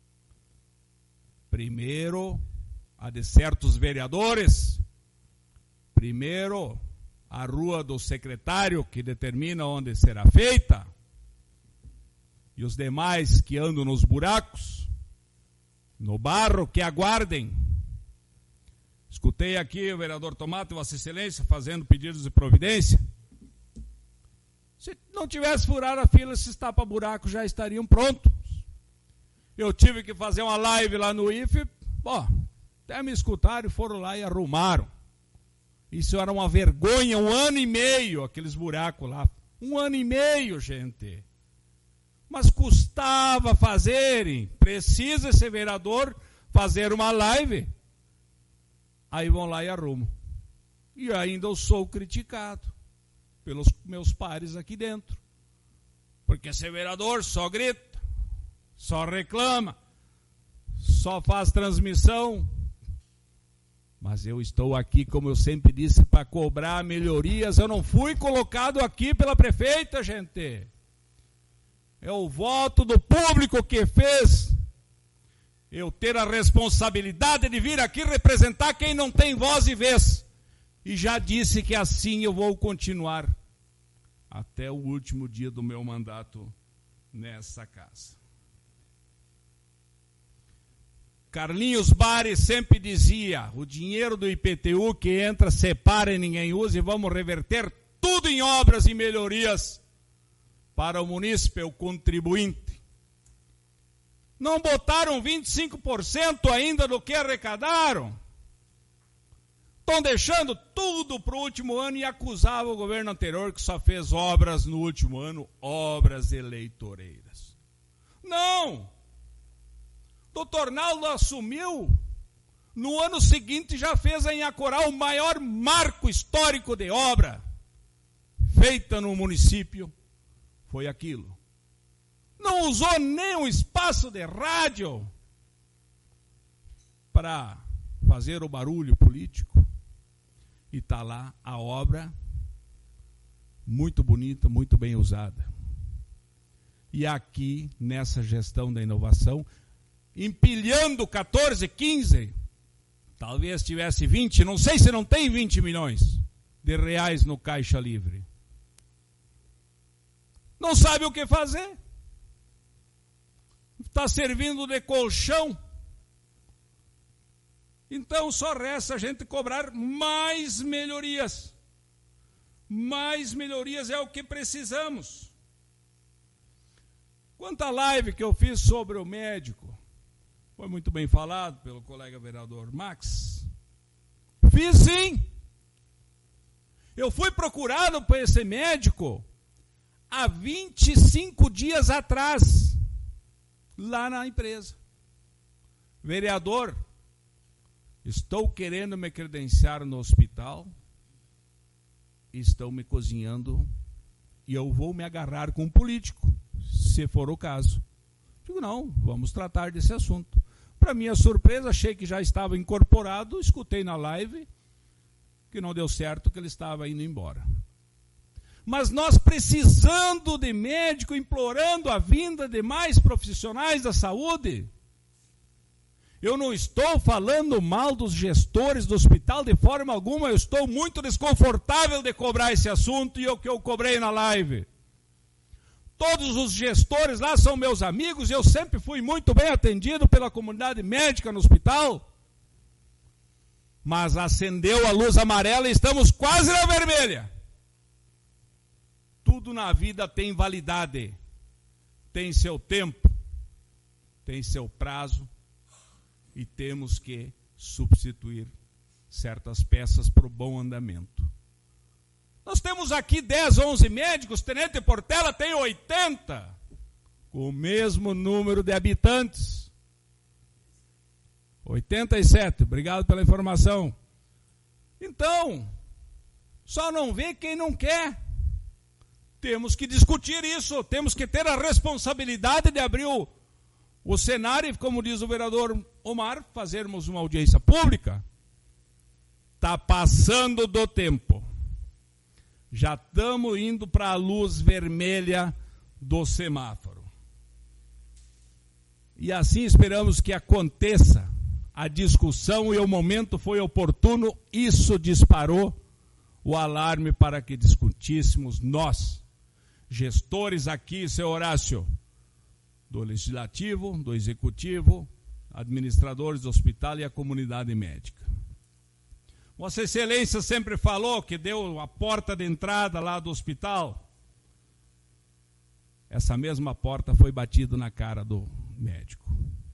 Primeiro, a de certos vereadores. Primeiro, a rua do secretário, que determina onde será feita. E os demais que andam nos buracos, no barro, que aguardem. Escutei aqui o vereador Tomato, Vossa Excelência, fazendo pedidos de providência. Se não tivesse furado a fila, esses tapa-buracos já estariam prontos. Eu tive que fazer uma live lá no IFE, até me escutaram e foram lá e arrumaram. Isso era uma vergonha, 1 ano e meio, aqueles buracos lá. 1 ano e meio, gente. Mas custava fazerem. Precisa esse vereador fazer uma live. Aí vão lá e arrumam. E ainda eu sou criticado pelos meus pares aqui dentro. Porque esse vereador só grita, só reclama, só faz transmissão. Mas eu estou aqui, como eu sempre disse, para cobrar melhorias. Eu não fui colocado aqui pela prefeita, gente. É o voto do público que fez eu ter a responsabilidade de vir aqui representar quem não tem voz e vez. E já disse que assim eu vou continuar até o último dia do meu mandato nessa casa. Carlinhos Bari sempre dizia, o dinheiro do IPTU que entra, separa e ninguém usa, e vamos reverter tudo em obras e melhorias para o munícipe, o contribuinte. Não botaram 25% ainda do que arrecadaram. Estão deixando tudo para o último ano e acusavam o governo anterior que só fez obras no último ano, obras eleitoreiras. Não! Doutor Naldo assumiu, no ano seguinte já fez em Acorá o maior marco histórico de obra feita no município, foi aquilo. Não usou nem um espaço de rádio para fazer o barulho político. E está lá a obra muito bonita, muito bem usada. E aqui, nessa gestão da inovação, empilhando 14, 15, talvez tivesse 20, não sei se não tem 20 milhões de reais no Caixa Livre. Não sabe o que fazer. Está servindo de colchão. Então só resta a gente cobrar mais melhorias. Mais melhorias é o que precisamos. Quanto à live que eu fiz sobre o médico, foi muito bem falado pelo colega vereador Max. Fiz sim. Eu fui procurado por esse médico há 25 dias atrás, lá na empresa. Vereador, estou querendo me credenciar no hospital, estão me cozinhando e eu vou me agarrar com um político, se for o caso. Digo, não, vamos tratar desse assunto. Para minha surpresa, achei que já estava incorporado, escutei na live que não deu certo, que ele estava indo embora. Mas nós precisando de médico, implorando a vinda de mais profissionais da saúde. Eu não estou falando mal dos gestores do hospital de forma alguma, eu estou muito desconfortável de cobrar esse assunto e o que eu cobrei na live. Todos os gestores lá são meus amigos e eu sempre fui muito bem atendido pela comunidade médica no hospital. Mas acendeu a luz amarela e estamos quase na vermelha. Tudo na vida tem validade, tem seu tempo, tem seu prazo e temos que substituir certas peças para o bom andamento. Nós temos aqui 10, 11 médicos, Tenente Portela tem 80, com o mesmo número de habitantes. 87, obrigado pela informação. Então, só não vê quem não quer. Temos que discutir isso, temos que ter a responsabilidade de abrir o cenário e, como diz o vereador Omar, fazermos uma audiência pública. Está passando do tempo. Já estamos indo para a luz vermelha do semáforo. E assim esperamos que aconteça a discussão e o momento foi oportuno, isso disparou o alarme para que discutíssemos nós, gestores aqui, seu Horácio, do Legislativo, do Executivo, administradores do hospital e a comunidade médica. Vossa Excelência sempre falou que deu a porta de entrada lá do hospital. Essa mesma porta foi batida na cara do médico.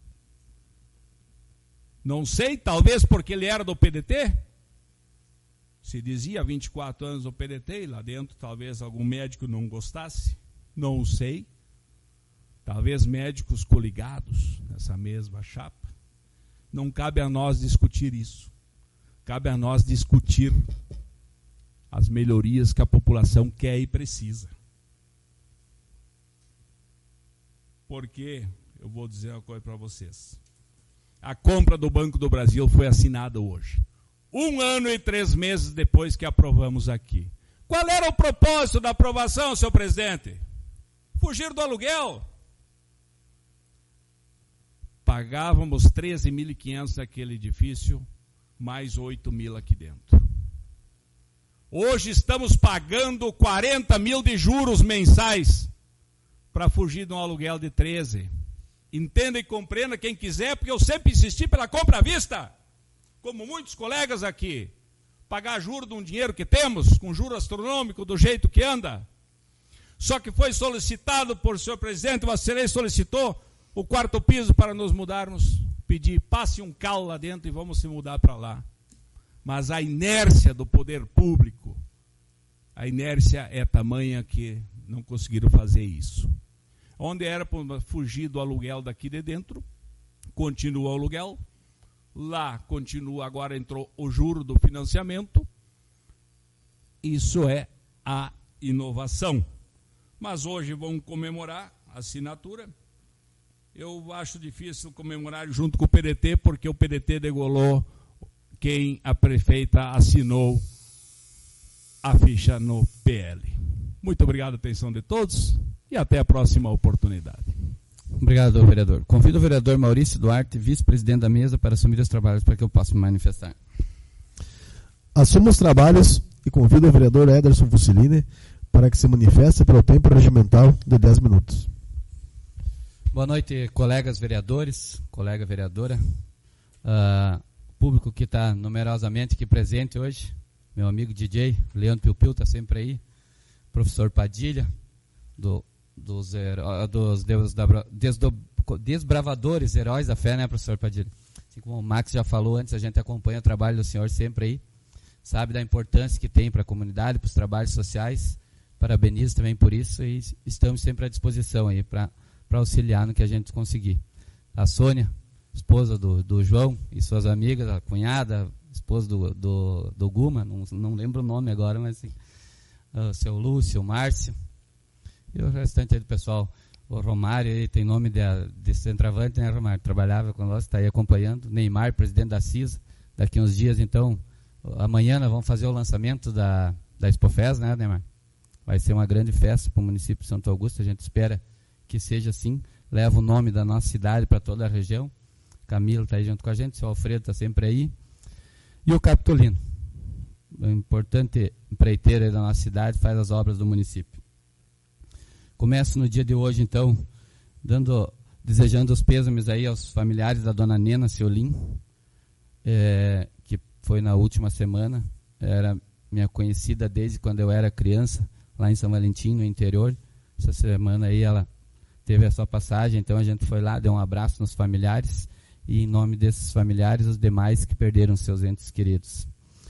Não sei, talvez porque ele era do PDT. Se dizia 24 anos do PDT, e lá dentro talvez algum médico não gostasse. Não sei. Talvez médicos coligados nessa mesma chapa. Não cabe a nós discutir isso. Cabe a nós discutir as melhorias que a população quer e precisa. Porque, eu vou dizer uma coisa para vocês. A compra do Banco do Brasil foi assinada hoje. 1 ano e 3 meses depois que aprovamos aqui. Qual era o propósito da aprovação, senhor presidente? Fugir do aluguel. Pagávamos 13.500 naquele edifício, mais 8.000 aqui dentro. Hoje estamos pagando 40 mil de juros mensais para fugir de um aluguel de 13. Entenda e compreenda quem quiser, porque eu sempre insisti pela compra à vista, como muitos colegas aqui. Pagar juros de um dinheiro que temos, com juro astronômico, do jeito que anda. Só que foi solicitado por senhor presidente, Vossa Excelência solicitou o 4º piso para nos mudarmos, pedir, passe um cal lá dentro e vamos se mudar para lá. Mas a inércia do poder público, a inércia é tamanha que não conseguiram fazer isso. Onde era para fugir do aluguel daqui de dentro, continua o aluguel, lá continua, agora entrou o juro do financiamento, isso é a inovação. Mas hoje vamos comemorar a assinatura. Eu acho difícil comemorar junto com o PDT, porque o PDT degolou quem a prefeita assinou a ficha no PL. Muito obrigado a atenção de todos e até a próxima oportunidade. Obrigado, vereador. Convido o vereador Maurício Duarte, vice-presidente da mesa, para assumir os trabalhos para que eu possa me manifestar. Assumo os trabalhos e convido o vereador Ederson Fusilini para que se manifeste pelo tempo regimental de 10 minutos. Boa noite, colegas vereadores, colega vereadora, público que está numerosamente aqui presente hoje, meu amigo DJ, Leandro Piu Piu está sempre aí, professor Padilha, dos desbravadores, heróis da fé, né, professor Padilha? Assim como o Max já falou antes, a gente acompanha o trabalho do senhor sempre aí, sabe da importância que tem para a comunidade, para os trabalhos sociais, parabenizo também por isso e estamos sempre à disposição aí para auxiliar no que a gente conseguir. A Sônia, esposa do João e suas amigas, a cunhada, esposa do Guma, não lembro o nome agora, mas assim, o seu Lúcio, o Márcio, e o restante aí do pessoal. O Romário aí tem nome de centroavante, né, Romário? Trabalhava com nós, está aí acompanhando. Neymar, presidente da CISA. Daqui uns dias, então, amanhã nós vamos fazer o lançamento da Expofes, né, Neymar? Vai ser uma grande festa para o município de Santo Augusto, a gente espera que seja assim, leva o nome da nossa cidade para toda a região. Camilo está aí junto com a gente, o seu Alfredo está sempre aí. E o Capitolino, o importante empreiteiro aí da nossa cidade, faz as obras do município. Começo no dia de hoje, então, desejando os pêsames aí aos familiares da dona Nena Ciolim, que foi na última semana, era minha conhecida desde quando eu era criança, lá em São Valentim, no interior. Essa semana aí ela teve a sua passagem, então a gente foi lá, deu um abraço nos familiares e em nome desses familiares, os demais que perderam seus entes queridos.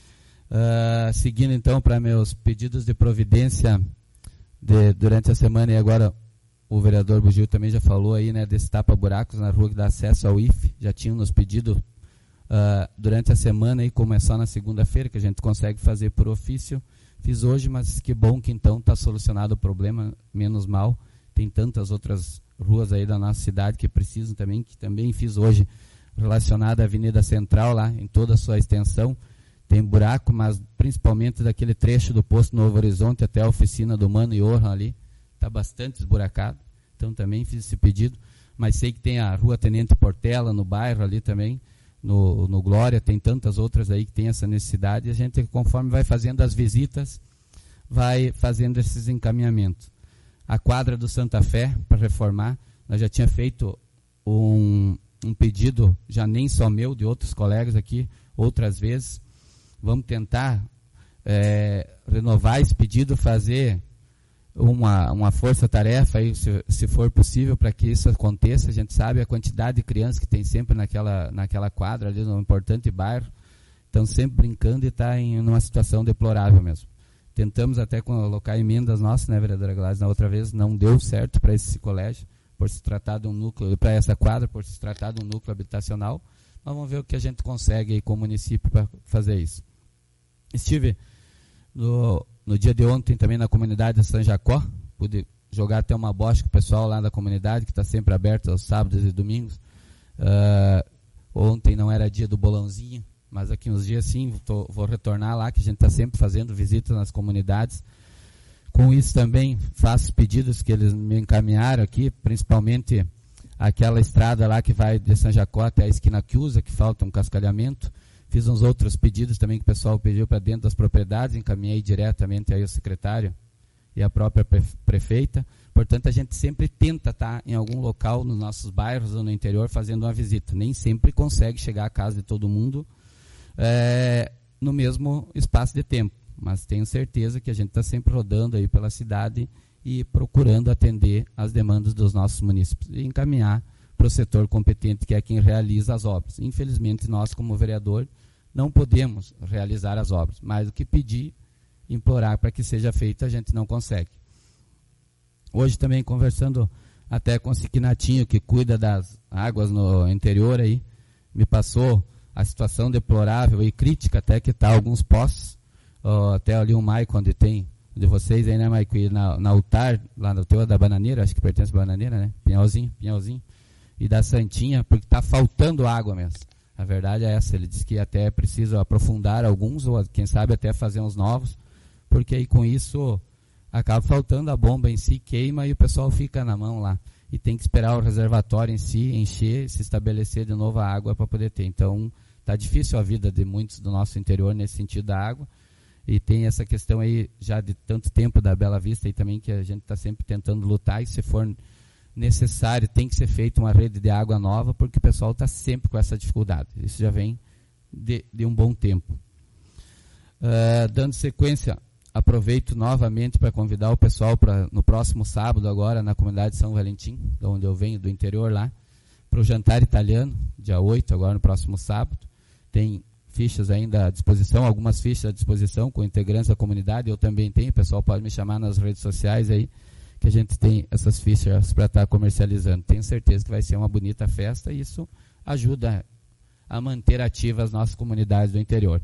Seguindo então para meus pedidos de providência durante a semana, e agora o vereador Bugio também já falou aí, né, desse tapa-buracos na rua que dá acesso ao IFE, já tinham nos pedido durante a semana, e como é só na segunda-feira que a gente consegue fazer por ofício, fiz hoje, mas que bom que então está solucionado o problema, menos mal. Tem tantas outras ruas aí da nossa cidade que precisam também, que também fiz hoje, relacionada à Avenida Central, lá em toda a sua extensão. Tem buraco, mas principalmente daquele trecho do posto Novo Horizonte até a oficina do Mano e Orhan ali, está bastante esburacado. Então também fiz esse pedido, mas sei que tem a Rua Tenente Portela, no bairro ali também, no Glória, tem tantas outras aí que tem essa necessidade, e a gente, conforme vai fazendo as visitas, vai fazendo esses encaminhamentos. A quadra do Santa Fé, para reformar, nós já tinha feito um pedido, já nem só meu, de outros colegas aqui, outras vezes. Vamos tentar renovar esse pedido, fazer uma força-tarefa, aí, se for possível, para que isso aconteça. A gente sabe a quantidade de crianças que tem sempre naquela quadra, ali no importante bairro, estão sempre brincando e está em uma situação deplorável mesmo. Tentamos até colocar emendas nossas, né, vereadora Gladys, na outra vez, não deu certo para esse colégio, por se tratar de um núcleo, para essa quadra, por se tratar de um núcleo habitacional. Mas vamos ver o que a gente consegue aí com o município para fazer isso. Estive no dia de ontem também na comunidade de São Jacó, pude jogar até uma bocha com o pessoal lá da comunidade, que está sempre aberto aos sábados e domingos. Ontem não era dia do bolãozinho, mas aqui uns dias sim, vou retornar lá, que a gente está sempre fazendo visitas nas comunidades. Com isso também faço pedidos que eles me encaminharam aqui, principalmente aquela estrada lá que vai de São Jacó até a esquina Quiusa, que falta um cascalhamento. Fiz uns outros pedidos também que o pessoal pediu para dentro das propriedades, encaminhei diretamente aí ao secretário e a própria prefeita. Portanto, a gente sempre tenta estar em algum local nos nossos bairros ou no interior fazendo uma visita. Nem sempre consegue chegar à casa de todo mundo no mesmo espaço de tempo, mas tenho certeza que a gente está sempre rodando aí pela cidade e procurando atender as demandas dos nossos munícipes e encaminhar para o setor competente, que é quem realiza as obras. Infelizmente, nós, como vereador, não podemos realizar as obras, mas o que pedir, implorar para que seja feito, a gente não consegue. Hoje também conversando até com o Siquinatinho, que cuida das águas no interior aí, me passou a situação deplorável e crítica até que está alguns postos, até ali o Maico, onde tem, de vocês aí, né, Maico, e na altar, lá no teu da Bananeira, acho que pertence à Bananeira, né, Pinhalzinho, e da Santinha, porque está faltando água mesmo. A verdade é essa, ele disse que até é preciso aprofundar alguns, ou quem sabe até fazer uns novos, porque aí com isso acaba faltando a bomba em si, queima e o pessoal fica na mão lá. E tem que esperar o reservatório em si encher, se estabelecer de novo a água para poder ter. Então, está difícil a vida de muitos do nosso interior nesse sentido da água. E tem essa questão aí já de tanto tempo da Bela Vista aí também, que a gente está sempre tentando lutar, e se for necessário, tem que ser feita uma rede de água nova, porque o pessoal está sempre com essa dificuldade. Isso já vem de um bom tempo. Dando sequência, aproveito novamente para convidar o pessoal para no próximo sábado agora, na comunidade de São Valentim, de onde eu venho, do interior lá, para o jantar italiano, dia 8, agora no próximo sábado. Tem fichas ainda à disposição, algumas fichas à disposição com integrantes da comunidade, eu também tenho, o pessoal pode me chamar nas redes sociais aí, que a gente tem essas fichas para estar comercializando. Tenho certeza que vai ser uma bonita festa e isso ajuda a manter ativas as nossas comunidades do interior.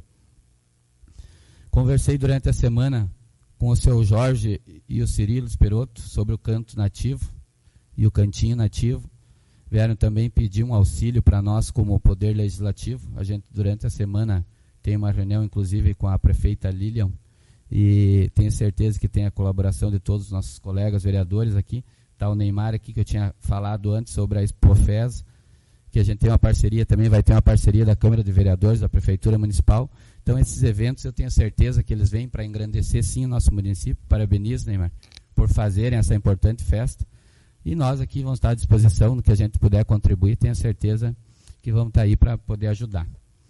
Conversei durante a semana com o seu Jorge e o Cirilo Esperotto sobre o canto nativo e o cantinho nativo. Vieram também pedir um auxílio para nós como Poder Legislativo. A gente, durante a semana, tem uma reunião, inclusive, com a prefeita Lilian, e tenho certeza que tem a colaboração de todos os nossos colegas vereadores aqui. Está o Neymar aqui, que eu tinha falado antes sobre a Expofes, que a gente tem uma parceria, também vai ter uma parceria da Câmara de Vereadores, da Prefeitura Municipal. Então, esses eventos, eu tenho certeza que eles vêm para engrandecer, sim, o nosso município. Parabenizo, Neymar, por fazerem essa importante festa. E nós aqui vamos estar à disposição, no que a gente puder contribuir, tenho certeza que vamos estar aí para poder ajudar.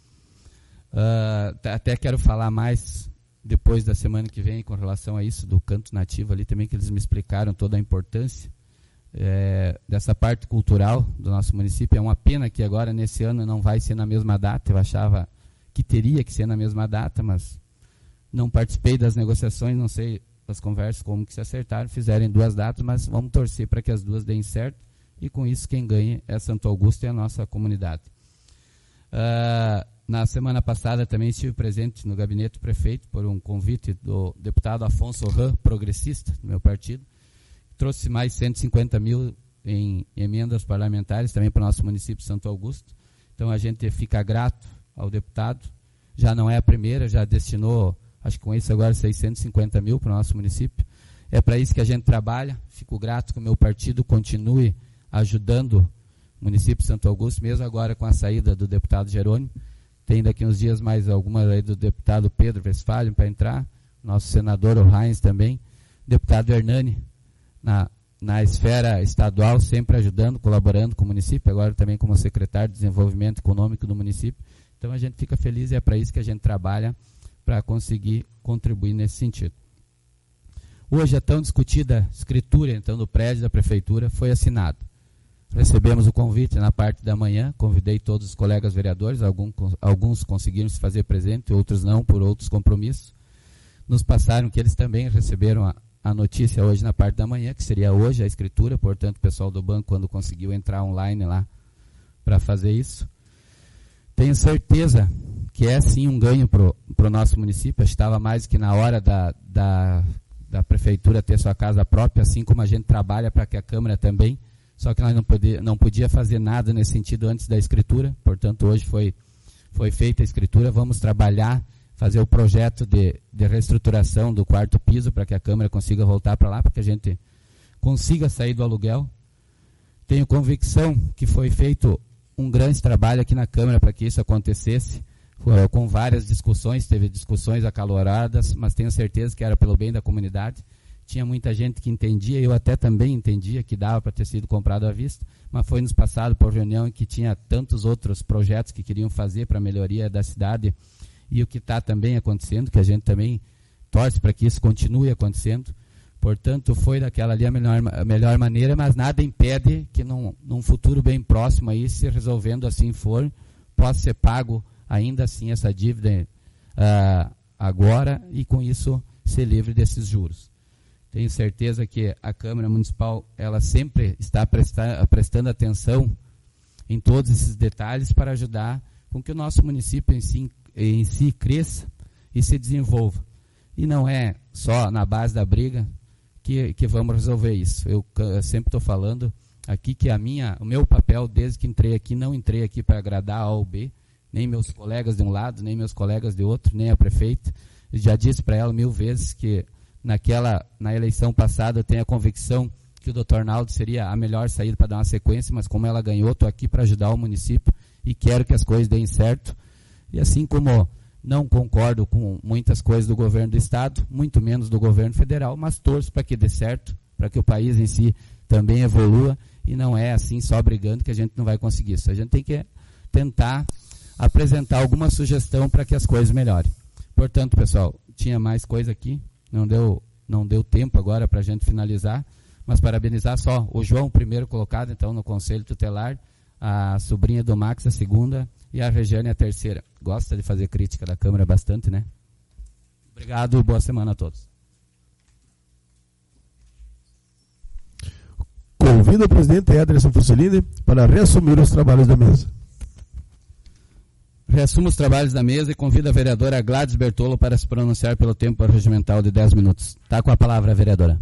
Até quero falar mais depois da semana que vem com relação a isso, do canto nativo ali também, que eles me explicaram toda a importância dessa parte cultural do nosso município. É uma pena que agora, nesse ano, não vai ser na mesma data. Eu achava que teria que ser na mesma data, mas não participei das negociações, não sei das conversas como que se acertaram, fizeram em 2 datas, mas vamos torcer para que as 2 deem certo, e com isso quem ganha é Santo Augusto e a nossa comunidade. Na semana passada também estive presente no gabinete do prefeito por um convite do deputado Afonso Ram, progressista, do meu partido. Trouxe mais 150 mil em emendas parlamentares também para o nosso município de Santo Augusto. Então a gente fica grato ao deputado. Já não é a primeira, já destinou, acho que com isso agora, 650 mil para o nosso município. É para isso que a gente trabalha. Fico grato que o meu partido continue ajudando o município de Santo Augusto, mesmo agora com a saída do deputado Jerônimo. Tem daqui uns dias mais algumas aí do deputado Pedro Westphalen para entrar, nosso senador Heinz também, deputado Hernani, na esfera estadual, sempre ajudando, colaborando com o município, agora também como secretário de Desenvolvimento Econômico do município. Então a gente fica feliz e é para isso que a gente trabalha, para conseguir contribuir nesse sentido. Hoje a tão discutida escritura, então, do prédio da prefeitura foi assinada. Recebemos o convite na parte da manhã, convidei todos os colegas vereadores, alguns conseguiram se fazer presente, outros não, por outros compromissos. Nos passaram que eles também receberam a notícia hoje na parte da manhã, que seria hoje a escritura, portanto o pessoal do banco, quando conseguiu entrar online lá para fazer isso. Tenho certeza que é sim um ganho para o nosso município. Estava mais que na hora da prefeitura ter sua casa própria, assim como a gente trabalha para que a Câmara também, só que nós não podia fazer nada nesse sentido antes da escritura, portanto hoje foi feita a escritura, vamos trabalhar, fazer o projeto de reestruturação do quarto piso para que a Câmara consiga voltar para lá, para que a gente consiga sair do aluguel. Tenho convicção que foi feito um grande trabalho aqui na Câmara para que isso acontecesse, com várias discussões, teve discussões acaloradas, mas tenho certeza que era pelo bem da comunidade. Tinha muita gente que entendia, eu até também entendia que dava para ter sido comprado à vista, mas foi nos passado por reunião em que tinha tantos outros projetos que queriam fazer para a melhoria da cidade, e o que está também acontecendo, que a gente também torce para que isso continue acontecendo. Portanto, foi daquela ali a melhor maneira, mas nada impede que num futuro bem próximo, aí, se resolvendo assim for, possa ser pago ainda assim essa dívida agora, e com isso ser livre desses juros. Tenho certeza que a Câmara Municipal ela sempre está prestando atenção em todos esses detalhes para ajudar com que o nosso município em si cresça e se desenvolva. E não é só na base da briga que vamos resolver isso. Eu sempre estou falando aqui que o meu papel, desde que entrei aqui, não entrei aqui para agradar A ou B, nem meus colegas de um lado, nem meus colegas de outro, nem a prefeita. Eu já disse para ela 1000 vezes que na eleição passada eu tenho a convicção que o Dr. Naldo seria a melhor saída para dar uma sequência, mas como ela ganhou, estou aqui para ajudar o município e quero que as coisas deem certo. E assim como não concordo com muitas coisas do governo do Estado, muito menos do governo federal, mas torço para que dê certo, para que o país em si também evolua, e não é assim só brigando que a gente não vai conseguir isso. A gente tem que tentar apresentar alguma sugestão para que as coisas melhorem. Portanto, pessoal, tinha mais coisa aqui, não deu tempo agora para a gente finalizar, mas parabenizar só o João, primeiro colocado então no Conselho Tutelar, a sobrinha do Max, a segunda, e a Regiane, a terceira. Gosta de fazer crítica da Câmara bastante, né? Obrigado, boa semana a todos. Convido o presidente Ederson Fussolini para reassumir os trabalhos da mesa. Reassumo os trabalhos da mesa e convido a vereadora Gladys Bertolo para se pronunciar pelo tempo regimental de 10 minutos. Está com a palavra a vereadora.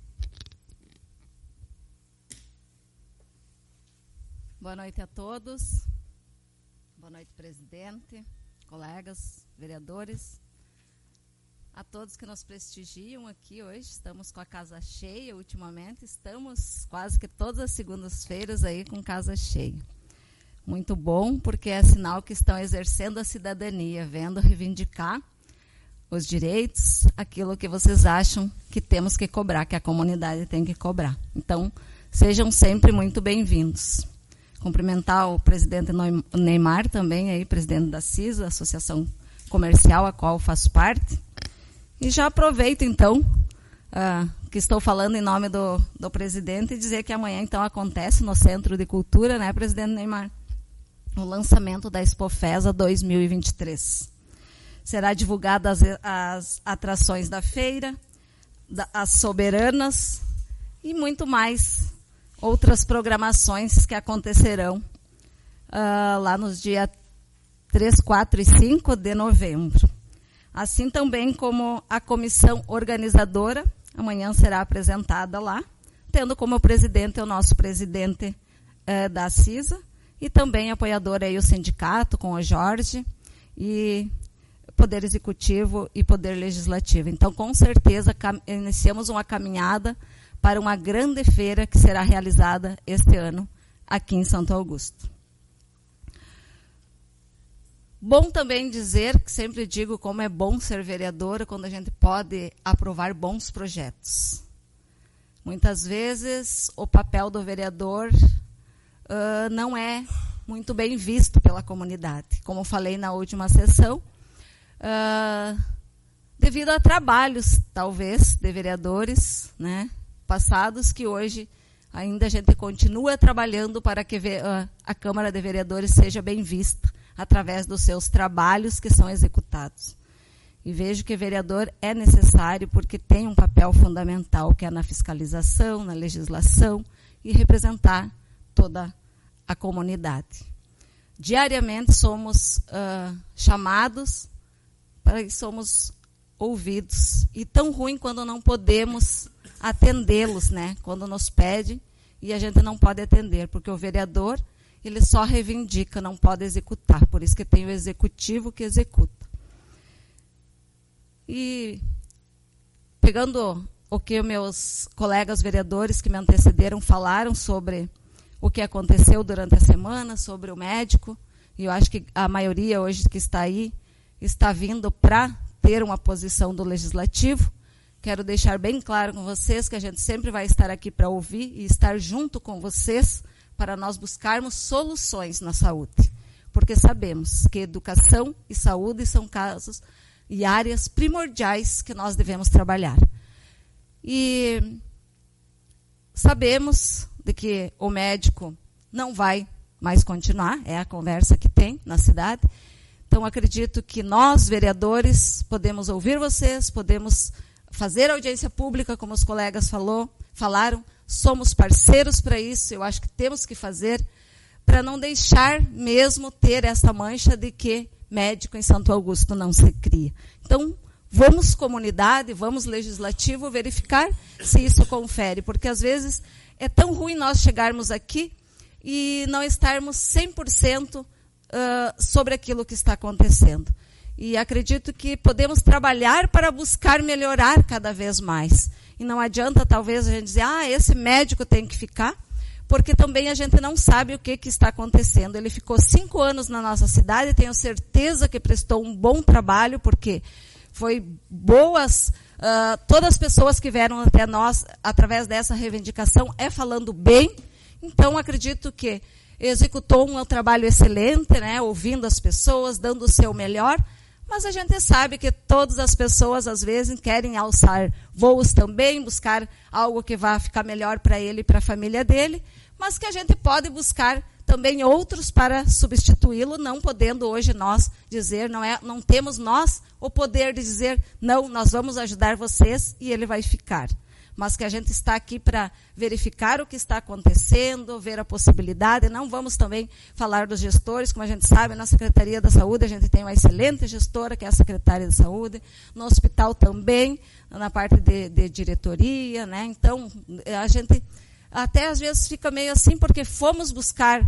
Boa noite a todos. Boa noite, presidente, colegas, vereadores. A todos que nos prestigiam aqui hoje. Estamos com a casa cheia ultimamente. Estamos quase que todas as segundas-feiras aí com casa cheia. Muito bom, porque é sinal que estão exercendo a cidadania, vendo reivindicar os direitos, aquilo que vocês acham que temos que cobrar, que a comunidade tem que cobrar. Então, sejam sempre muito bem-vindos. Cumprimentar o presidente Neymar também, aí, presidente da CISA, Associação Comercial, a qual faço parte. E já aproveito, então, que estou falando em nome do presidente, e dizer que amanhã, então, acontece no Centro de Cultura, né, presidente Neymar? O lançamento da Expofesa 2023. Será divulgada as atrações da feira, as soberanas e muito mais outras programações que acontecerão lá nos dias 3, 4 e 5 de novembro. Assim também como a comissão organizadora, amanhã será apresentada lá, tendo como presidente o nosso presidente da CISA, e também apoiador aí o sindicato, com o Jorge, e Poder Executivo e Poder Legislativo. Então, com certeza, iniciamos uma caminhada para uma grande feira que será realizada este ano aqui em Santo Augusto. Bom também dizer, que sempre digo como é bom ser vereadora quando a gente pode aprovar bons projetos. Muitas vezes, o papel do vereador não é muito bem visto pela comunidade. Como falei na última sessão, devido a trabalhos, talvez, de vereadores, né, passados, que hoje ainda a gente continua trabalhando para que a Câmara de Vereadores seja bem vista através dos seus trabalhos que são executados. E vejo que vereador é necessário porque tem um papel fundamental, que é na fiscalização, na legislação e representar toda a comunidade. Diariamente somos chamados para que somos ouvidos. E tão ruim quando não podemos atendê-los, né? Quando nos pedem e a gente não pode atender, porque o vereador, ele só reivindica, não pode executar. Por isso que tem o executivo que executa. E pegando o que meus colegas vereadores que me antecederam falaram sobre o que aconteceu durante a semana, sobre o médico, e eu acho que a maioria hoje que está aí está vindo para ter uma posição do Legislativo. Quero deixar bem claro com vocês que a gente sempre vai estar aqui para ouvir e estar junto com vocês para nós buscarmos soluções na saúde. Porque sabemos que educação e saúde são casos e áreas primordiais que nós devemos trabalhar. E sabemos de que o médico não vai mais continuar, é a conversa que tem na cidade. Então, acredito que nós, vereadores, podemos ouvir vocês, podemos fazer audiência pública, como os colegas falaram, somos parceiros para isso, eu acho que temos que fazer, para não deixar mesmo ter essa mancha de que médico em Santo Augusto não se cria. Então, vamos comunidade, vamos legislativo verificar se isso confere, porque às vezes é tão ruim nós chegarmos aqui e não estarmos 100% sobre aquilo que está acontecendo. E acredito que podemos trabalhar para buscar melhorar cada vez mais. E não adianta, talvez, a gente dizer, esse médico tem que ficar, porque também a gente não sabe o que está acontecendo. Ele ficou 5 anos na nossa cidade, tenho certeza que prestou um bom trabalho, porque foi boas, todas as pessoas que vieram até nós, através dessa reivindicação, falando bem. Então, acredito que executou um trabalho excelente, né, ouvindo as pessoas, dando o seu melhor, mas a gente sabe que todas as pessoas, às vezes, querem alçar voos também, buscar algo que vá ficar melhor para ele e para a família dele, mas que a gente pode buscar também outros para substituí-lo, não podendo hoje nós dizer, não temos nós o poder de dizer, não, nós vamos ajudar vocês e ele vai ficar. Mas que a gente está aqui para verificar o que está acontecendo, ver a possibilidade. Não vamos também falar dos gestores, como a gente sabe, na Secretaria da Saúde a gente tem uma excelente gestora, que é a Secretária da Saúde, no hospital também, na parte de diretoria, né? Então, a gente até às vezes fica meio assim, porque fomos buscar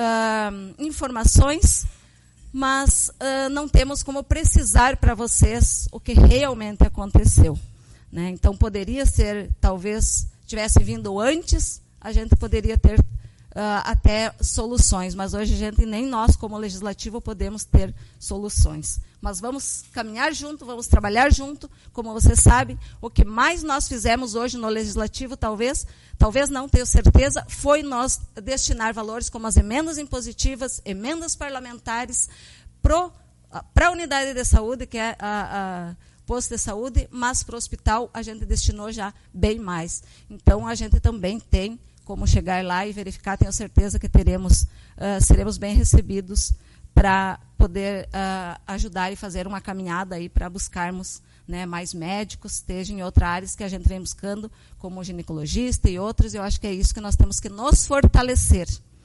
informações, mas não temos como precisar para vocês o que realmente aconteceu. Né? Então, poderia ser, talvez, tivesse vindo antes, a gente poderia ter até soluções, mas hoje nem nós, como legislativo, podemos ter soluções. Mas vamos caminhar junto, vamos trabalhar junto, como você sabe, o que mais nós fizemos hoje no legislativo, talvez não, tenho certeza, foi nós destinar valores como as emendas impositivas, emendas parlamentares, para a unidade de saúde, que é a posto de saúde, mas para o hospital a gente destinou já bem mais. Então, a gente também tem como chegar lá e verificar, tenho certeza que seremos bem recebidos para poder ajudar e fazer uma caminhada aí para buscarmos, né, mais médicos, esteja em outras áreas que a gente vem buscando, como ginecologista e outros. Eu acho que é isso que nós temos que nos fortalecer.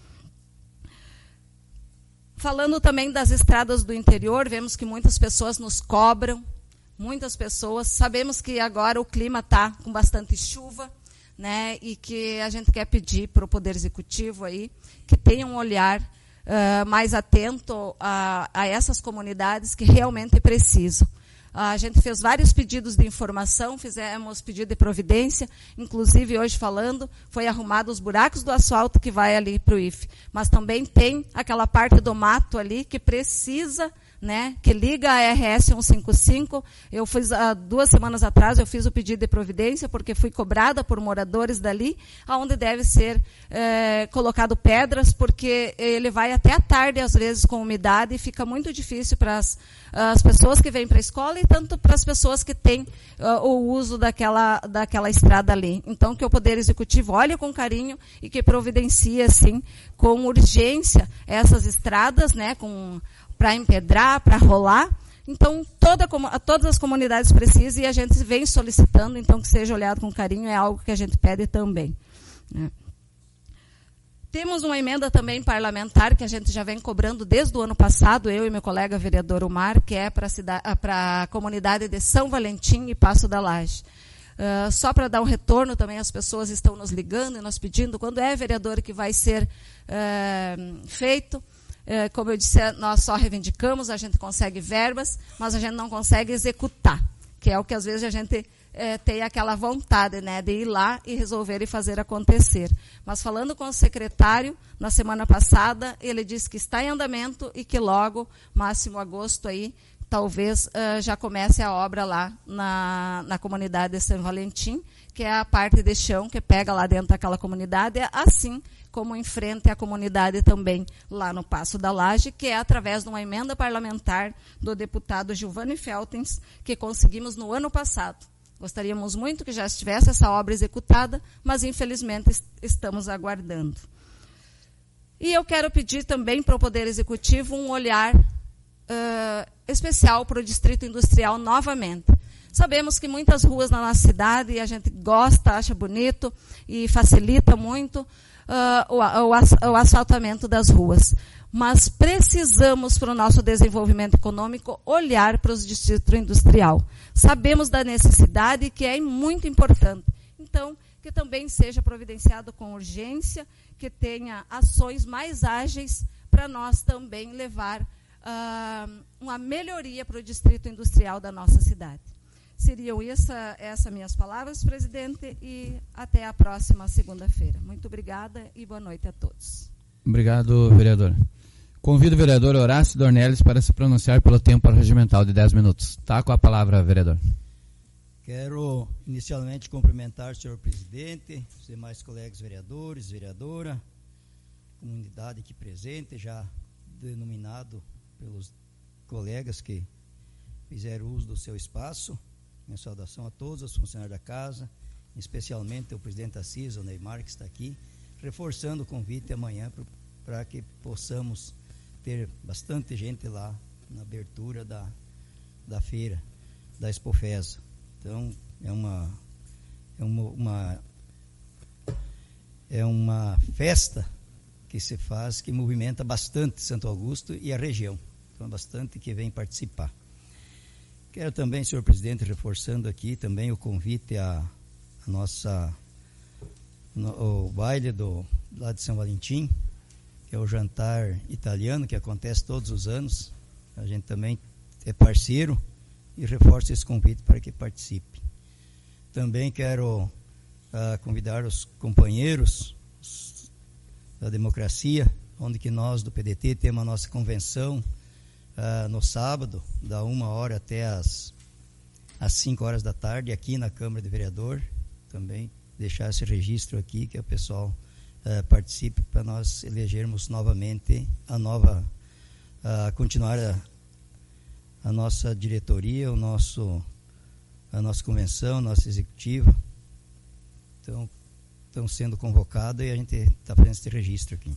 Falando também das estradas do interior, vemos que muitas pessoas nos cobram, muitas pessoas, sabemos que agora o clima está com bastante chuva, né, e que a gente quer pedir para o Poder Executivo aí, que tenha um olhar mais atento a essas comunidades que realmente precisam. A gente fez vários pedidos de informação, fizemos pedido de providência, inclusive hoje falando, foi arrumado os buracos do asfalto que vai ali para o IFE. Mas também tem aquela parte do mato ali que precisa, né, que liga a RS 155. Eu fiz, há 2 semanas atrás, eu fiz o pedido de providência, porque fui cobrada por moradores dali, onde deve ser colocado pedras, porque ele vai até à tarde, às vezes, com umidade, e fica muito difícil para as pessoas que vêm para a escola e tanto para as pessoas que têm o uso daquela estrada ali. Então, que o Poder Executivo olhe com carinho e que providencie, assim, com urgência, essas estradas, né, para empedrar, para rolar. Então, todas as comunidades precisam e a gente vem solicitando, então, que seja olhado com carinho, é algo que a gente pede também, né. Temos uma emenda também parlamentar que a gente já vem cobrando desde o ano passado, eu e meu colega vereador Omar, que é para a comunidade de São Valentim e Passo da Laje. Só para dar um retorno também, as pessoas estão nos ligando e nos pedindo quando é, vereador, que vai ser feito. Como eu disse, nós só reivindicamos, a gente consegue verbas, mas a gente não consegue executar, que é o que às vezes a gente tem aquela vontade, né, de ir lá e resolver e fazer acontecer. Mas falando com o secretário, na semana passada, ele disse que está em andamento e que logo, máximo agosto aí, talvez já comece a obra lá na comunidade de São Valentim, que é a parte de chão que pega lá dentro daquela comunidade, assim como em frente à comunidade também lá no Passo da Laje, que é através de uma emenda parlamentar do deputado Giovanni Feltens, que conseguimos no ano passado. Gostaríamos muito que já estivesse essa obra executada, mas infelizmente estamos aguardando. E eu quero pedir também para o Poder Executivo um olhar especial para o Distrito Industrial novamente. Sabemos que muitas ruas na nossa cidade, a gente gosta, acha bonito e facilita muito o asfaltamento das ruas. Mas precisamos, para o nosso desenvolvimento econômico, olhar para os distritos industrial. Sabemos da necessidade, que é muito importante. Então, que também seja providenciado com urgência, que tenha ações mais ágeis para nós também levar uma melhoria para o distrito industrial da nossa cidade. Seriam essas minhas palavras, presidente, e até a próxima segunda-feira. Muito obrigada e boa noite a todos. Obrigado, vereador. Convido o vereador Horácio Dornelles para se pronunciar pelo tempo regimental de 10 minutos. Está com a palavra, vereador. Quero inicialmente cumprimentar o senhor presidente, os demais colegas vereadores, vereadora, comunidade aqui presente, já denominado pelos colegas que fizeram uso do seu espaço. Minha saudação a todos os funcionários da casa, especialmente o presidente Assis, o Neymar, que está aqui, reforçando o convite amanhã para que possamos ter bastante gente lá na abertura da feira, da Expofesa. Então, é uma festa que se faz, que movimenta bastante Santo Augusto e a região. Então, bastante que vem participar. Quero também, senhor presidente, reforçando aqui também o convite o baile lá de São Valentim, que é o jantar italiano, que acontece todos os anos. A gente também é parceiro e reforça esse convite para que participe. Também quero convidar os companheiros da democracia, onde que nós do PDT temos a nossa convenção no sábado, da 1h até às 5h da tarde, aqui na Câmara de Vereador. Também deixar esse registro aqui, que o pessoal participe para nós elegermos novamente continuar a nossa diretoria, a nossa convenção, a nossa executiva. Então, estão sendo convocados e a gente está fazendo esse registro aqui.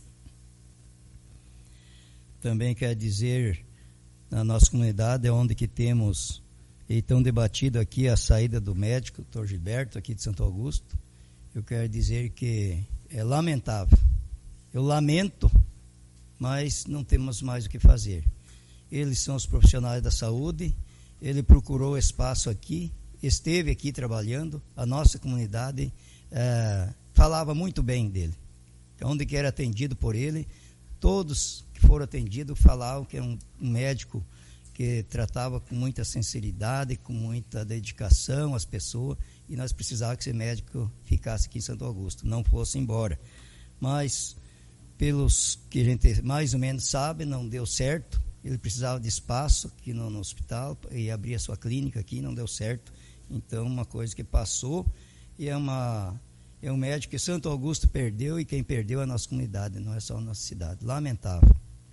Também quero dizer, na nossa comunidade, é onde que temos, e tão debatido aqui, a saída do médico, Dr. Gilberto, aqui de Santo Augusto. Eu quero dizer que é lamentável. Eu lamento, mas não temos mais o que fazer. Eles são os profissionais da saúde, ele procurou espaço aqui, esteve aqui trabalhando, a nossa comunidade falava muito bem dele. Onde que era atendido por ele, todos que foram atendidos falavam que era um médico que tratava com muita sinceridade, com muita dedicação às pessoas, e nós precisávamos que esse médico ficasse aqui em Santo Augusto, não fosse embora. Mas, pelos que a gente mais ou menos sabe, não deu certo, ele precisava de espaço aqui no hospital e abrir a sua clínica aqui, não deu certo. Então, uma coisa que passou, e é um médico que Santo Augusto perdeu, e quem perdeu é a nossa comunidade, não é só a nossa cidade. Lamentável.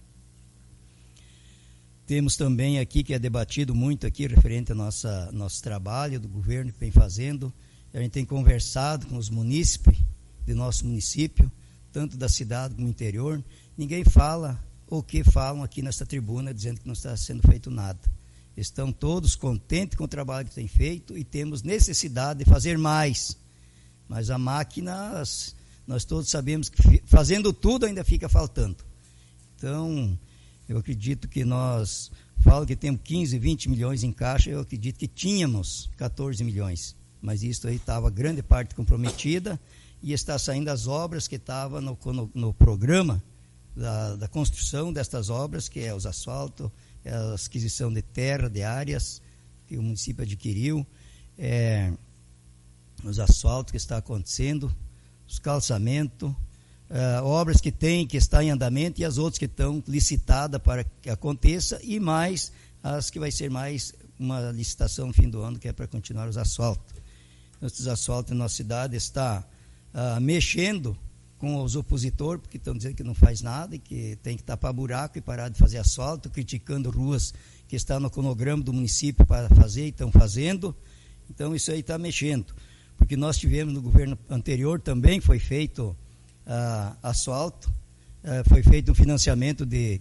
Temos também aqui, que é debatido muito aqui, referente ao nosso trabalho do governo que vem fazendo. A gente tem conversado com os munícipes de nosso município, tanto da cidade como do interior. Ninguém fala o que falam aqui nesta tribuna, dizendo que não está sendo feito nada. Estão todos contentes com o trabalho que tem feito e temos necessidade de fazer mais. Mas a máquina, nós todos sabemos que fazendo tudo ainda fica faltando. Então, eu acredito que nós, falo que temos 15, 20 milhões em caixa, eu acredito que tínhamos 14 milhões. Mas isso aí estava grande parte comprometida e está saindo as obras que estavam no programa da construção destas obras, que é os asfaltos, é a aquisição de terra, de áreas que o município adquiriu, os asfaltos que está acontecendo, os calçamentos, obras que está em andamento e as outras que estão licitadas para que aconteça, e mais as que vai ser mais uma licitação no fim do ano, que é para continuar os asfaltos. Esses asfaltos na nossa cidade está mexendo com os opositores, porque estão dizendo que não faz nada e que tem que tapar buraco e parar de fazer asfalto, criticando ruas que estão no cronograma do município para fazer e estão fazendo. Então isso aí está mexendo, porque nós tivemos no governo anterior também, foi feito asfalto, foi feito um financiamento de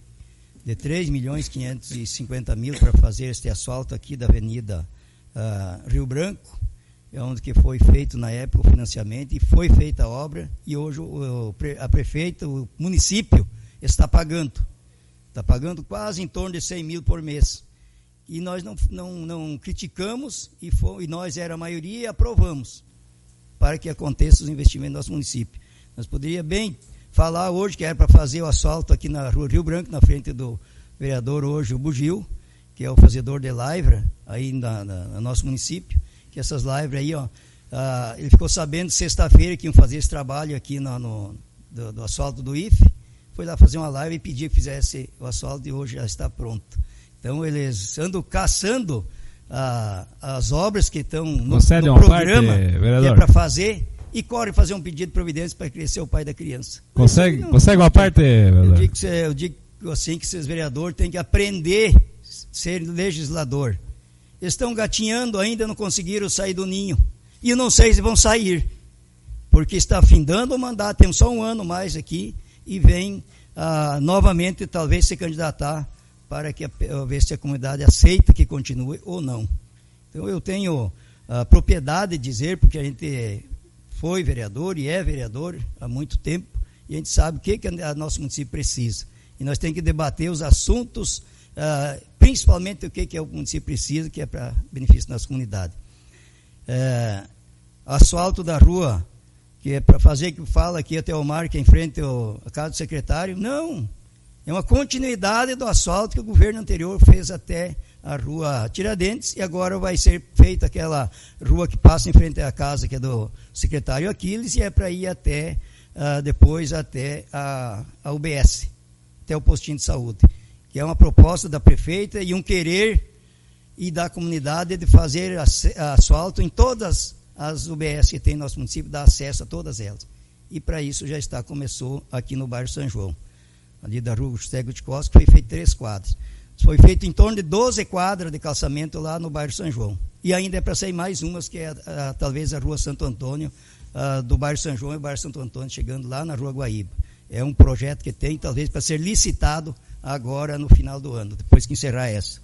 3.550.000 para fazer este asfalto aqui da Avenida Rio Branco, onde que foi feito na época o financiamento e foi feita a obra, e hoje a prefeita, o município está pagando quase em torno de 100 mil por mês, e nós não criticamos, e nós era a maioria e aprovamos para que aconteça os investimentos no nosso município. Nós poderíamos bem falar hoje que era para fazer o asfalto aqui na rua Rio Branco, na frente do vereador hoje, o Bugil, que é o fazedor de lavra aí no nosso município, que essas lives aí, ele ficou sabendo sexta-feira que iam fazer esse trabalho aqui do asfalto do IFE, foi lá fazer uma live e pediu que fizesse o asfalto, e hoje já está pronto. Então eles andam caçando as obras que estão no programa, que é para fazer, e corre fazer um pedido de providência para crescer o pai da criança. Consegue uma parte, vereador? Eu digo assim que esses vereadores têm que aprender a ser legislador. Estão gatinhando ainda, não conseguiram sair do ninho. E eu não sei se vão sair, porque está findando o mandato, temos só um ano mais aqui, e vem novamente talvez se candidatar para ver se a comunidade aceita que continue ou não. Então eu tenho a propriedade de dizer, porque a gente foi vereador e é vereador há muito tempo, e a gente sabe o que o nosso município precisa. E nós temos que debater os assuntos, principalmente o que o município precisa, que é para benefício da nossa comunidade. Asfalto da rua, que é para fazer, que fala aqui até o mar, que é em frente à casa do secretário, não, é uma continuidade do asfalto que o governo anterior fez até a rua Tiradentes, e agora vai ser feita aquela rua que passa em frente à casa, que é do secretário Aquiles, e é para ir até, depois até a UBS, até o postinho de saúde, que é uma proposta da prefeita e um querer e da comunidade de fazer asfalto em todas as UBS que tem no nosso município, dar acesso a todas elas. E para isso já começou aqui no bairro São João, ali da rua Cego de Costa, que foi feito 3 quadras. Foi feito em torno de 12 quadras de calçamento lá no bairro São João. E ainda é para sair mais umas, que é talvez a rua Santo Antônio, do bairro São João e o bairro Santo Antônio, chegando lá na rua Guaíba. É um projeto que tem, talvez, para ser licitado agora no final do ano, depois que encerrar essa.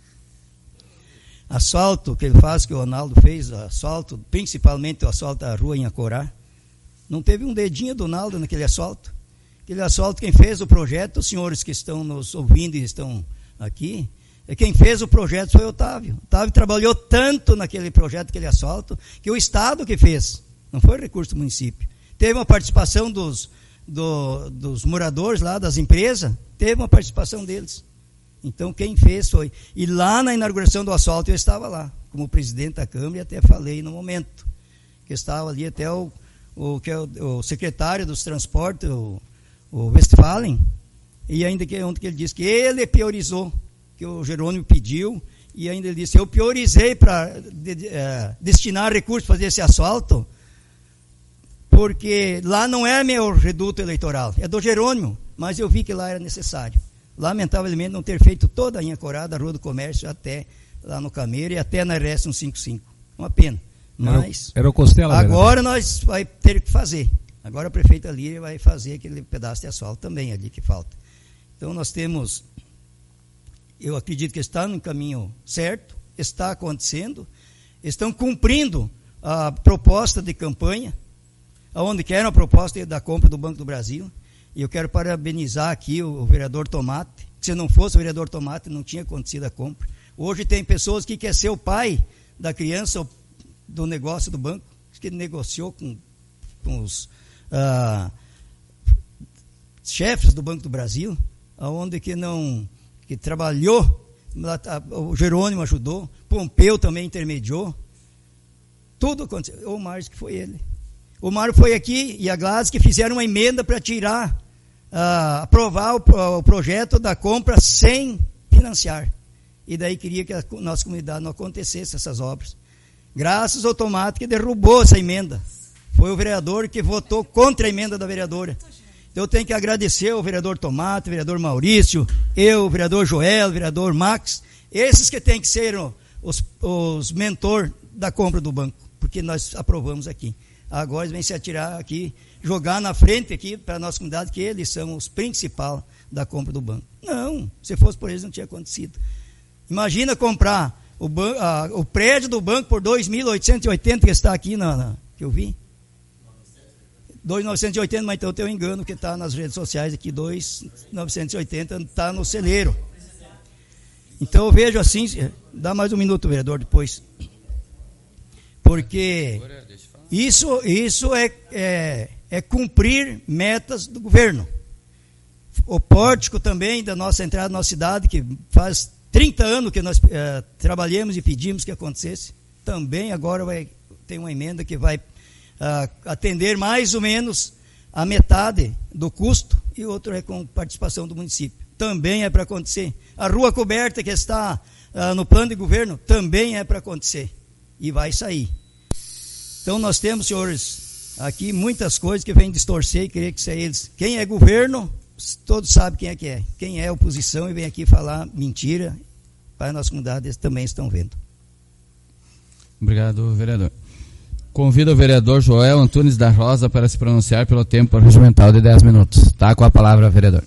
Asfalto que ele faz, que o Ronaldo fez, asfalto, principalmente o asfalto da rua em Acorá, não teve um dedinho do Ronaldo naquele asfalto. Aquele asfalto, quem fez o projeto, os senhores que estão nos ouvindo e estão aqui, quem fez o projeto foi o Otávio. O Otávio trabalhou tanto naquele projeto, aquele asfalto, que o Estado que fez, não foi recurso do município. Teve uma participação dos moradores lá, das empresas, teve uma participação deles. Então quem fez foi. E lá na inauguração do asfalto eu estava lá, como presidente da Câmara, e até falei no momento, que estava ali até o secretário dos transportes, o Westphalen, E ainda que ontem que ele disse que ele priorizou, que o Jerônimo pediu, e ainda ele disse, eu priorizei para destinar recursos para fazer esse asfalto, porque lá não é meu reduto eleitoral, é do Jerônimo, mas eu vi que lá era necessário. Lamentavelmente não ter feito toda a Anhancorada, a Rua do Comércio, até lá no Cameiro e até na RS 155. Uma pena. Mas era o Costela, agora nós vai ter que fazer. Agora a prefeita Líria vai fazer aquele pedaço de asfalto também ali que falta. Então nós temos, eu acredito que está no caminho certo, está acontecendo, estão cumprindo a proposta de campanha, onde que era a proposta da compra do Banco do Brasil. E eu quero parabenizar aqui o vereador Tomate, que se não fosse o vereador Tomate não tinha acontecido a compra. Hoje tem pessoas que querem ser o pai da criança do negócio do banco, que negociou com os chefes do Banco do Brasil, onde que trabalhou, o Jerônimo ajudou, Pompeu também intermediou, tudo aconteceu. O Mário que foi ele. O Mário foi aqui e a Gladys que fizeram uma emenda para aprovar o projeto da compra sem financiar. E daí queria que a nossa comunidade não acontecesse essas obras. Graças ao Tomate que derrubou essa emenda. Foi o vereador que votou contra a emenda da vereadora. Então eu tenho que agradecer ao vereador Tomate, o vereador Maurício, eu, o vereador Joel, o vereador Max, esses que têm que ser os mentor da compra do banco, porque nós aprovamos aqui. Agora eles vêm se atirar aqui, jogar na frente aqui para a nossa comunidade, que eles são os principais da compra do banco. Não, se fosse por eles não tinha acontecido. Imagina comprar o prédio do banco por 2.880 que está aqui, que eu vi. 2.980, mas então eu tenho um engano que está nas redes sociais aqui, 2.980 está no celeiro. Então eu vejo assim, dá mais um minuto, vereador, depois. Porque isso é cumprir metas do governo. O pórtico também da nossa entrada na nossa cidade, que faz 30 anos que nós trabalhamos e pedimos que acontecesse, também agora tem uma emenda que vai atender mais ou menos a metade do custo, e outro é com participação do município. Também é para acontecer. A rua coberta que está no plano de governo, também é para acontecer. E vai sair. Então nós temos, senhores, aqui muitas coisas que vêm distorcer e querer que seja eles. Quem é governo, todos sabem quem é que é. Quem é oposição e vem aqui falar mentira, para a nossa comunidade, eles também estão vendo. Obrigado, vereador. Convido o vereador Joel Antunes da Rosa para se pronunciar pelo tempo regimental de 10 minutos. Está com a palavra, vereador.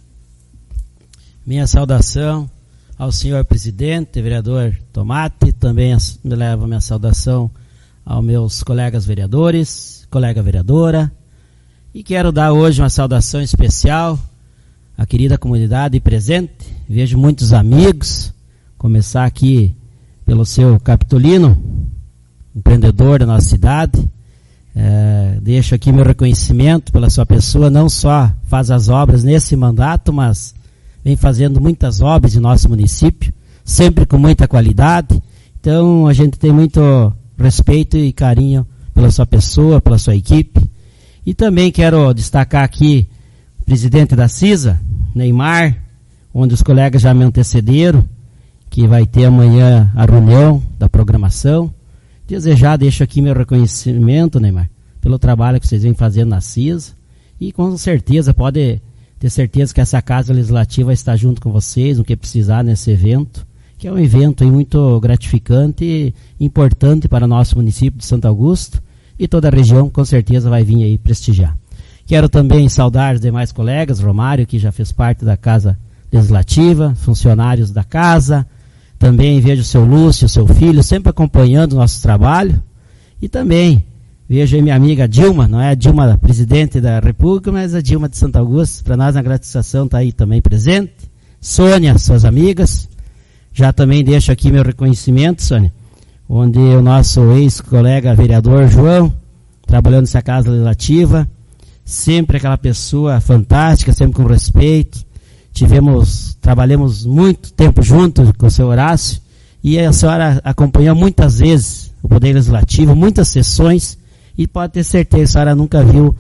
Minha saudação ao senhor presidente, vereador Tomate, também me levo a minha saudação aos meus colegas vereadores, colega vereadora, e quero dar hoje uma saudação especial à querida comunidade presente. Vejo muitos amigos, começar aqui pelo seu Capitolino, empreendedor da nossa cidade. Deixo aqui meu reconhecimento pela sua pessoa, não só faz as obras nesse mandato, mas vem fazendo muitas obras em nosso município, sempre com muita qualidade. Então a gente tem muito respeito e carinho pela sua pessoa, pela sua equipe. E também quero destacar aqui o presidente da CISA, Neymar, onde os colegas já me antecederam, que vai ter amanhã a reunião da programação. Deixo aqui meu reconhecimento, Neymar, pelo trabalho que vocês vêm fazendo na CISA, e com certeza, pode ter certeza que essa Casa Legislativa vai estar junto com vocês, no que precisar nesse evento, que é um evento aí muito gratificante e importante para o nosso município de Santo Augusto, e toda a região com certeza vai vir aí prestigiar. Quero também saudar os demais colegas, Romário, que já fez parte da Casa Legislativa, funcionários da casa. Também vejo o seu Lúcio, o seu filho, sempre acompanhando o nosso trabalho. E também vejo aí minha amiga Dilma, não é a Dilma presidente da República, mas a Dilma de Santo Augusto. Para nós a gratificação está aí também presente. Sônia, suas amigas. Já também deixo aqui meu reconhecimento, Sônia, onde o nosso ex-colega vereador João, trabalhando nessa Casa Legislativa, sempre aquela pessoa fantástica, sempre com respeito. Trabalhamos muito tempo junto com o seu Horácio, e a senhora acompanhou muitas vezes o Poder Legislativo, muitas sessões, e pode ter certeza, a senhora nunca viu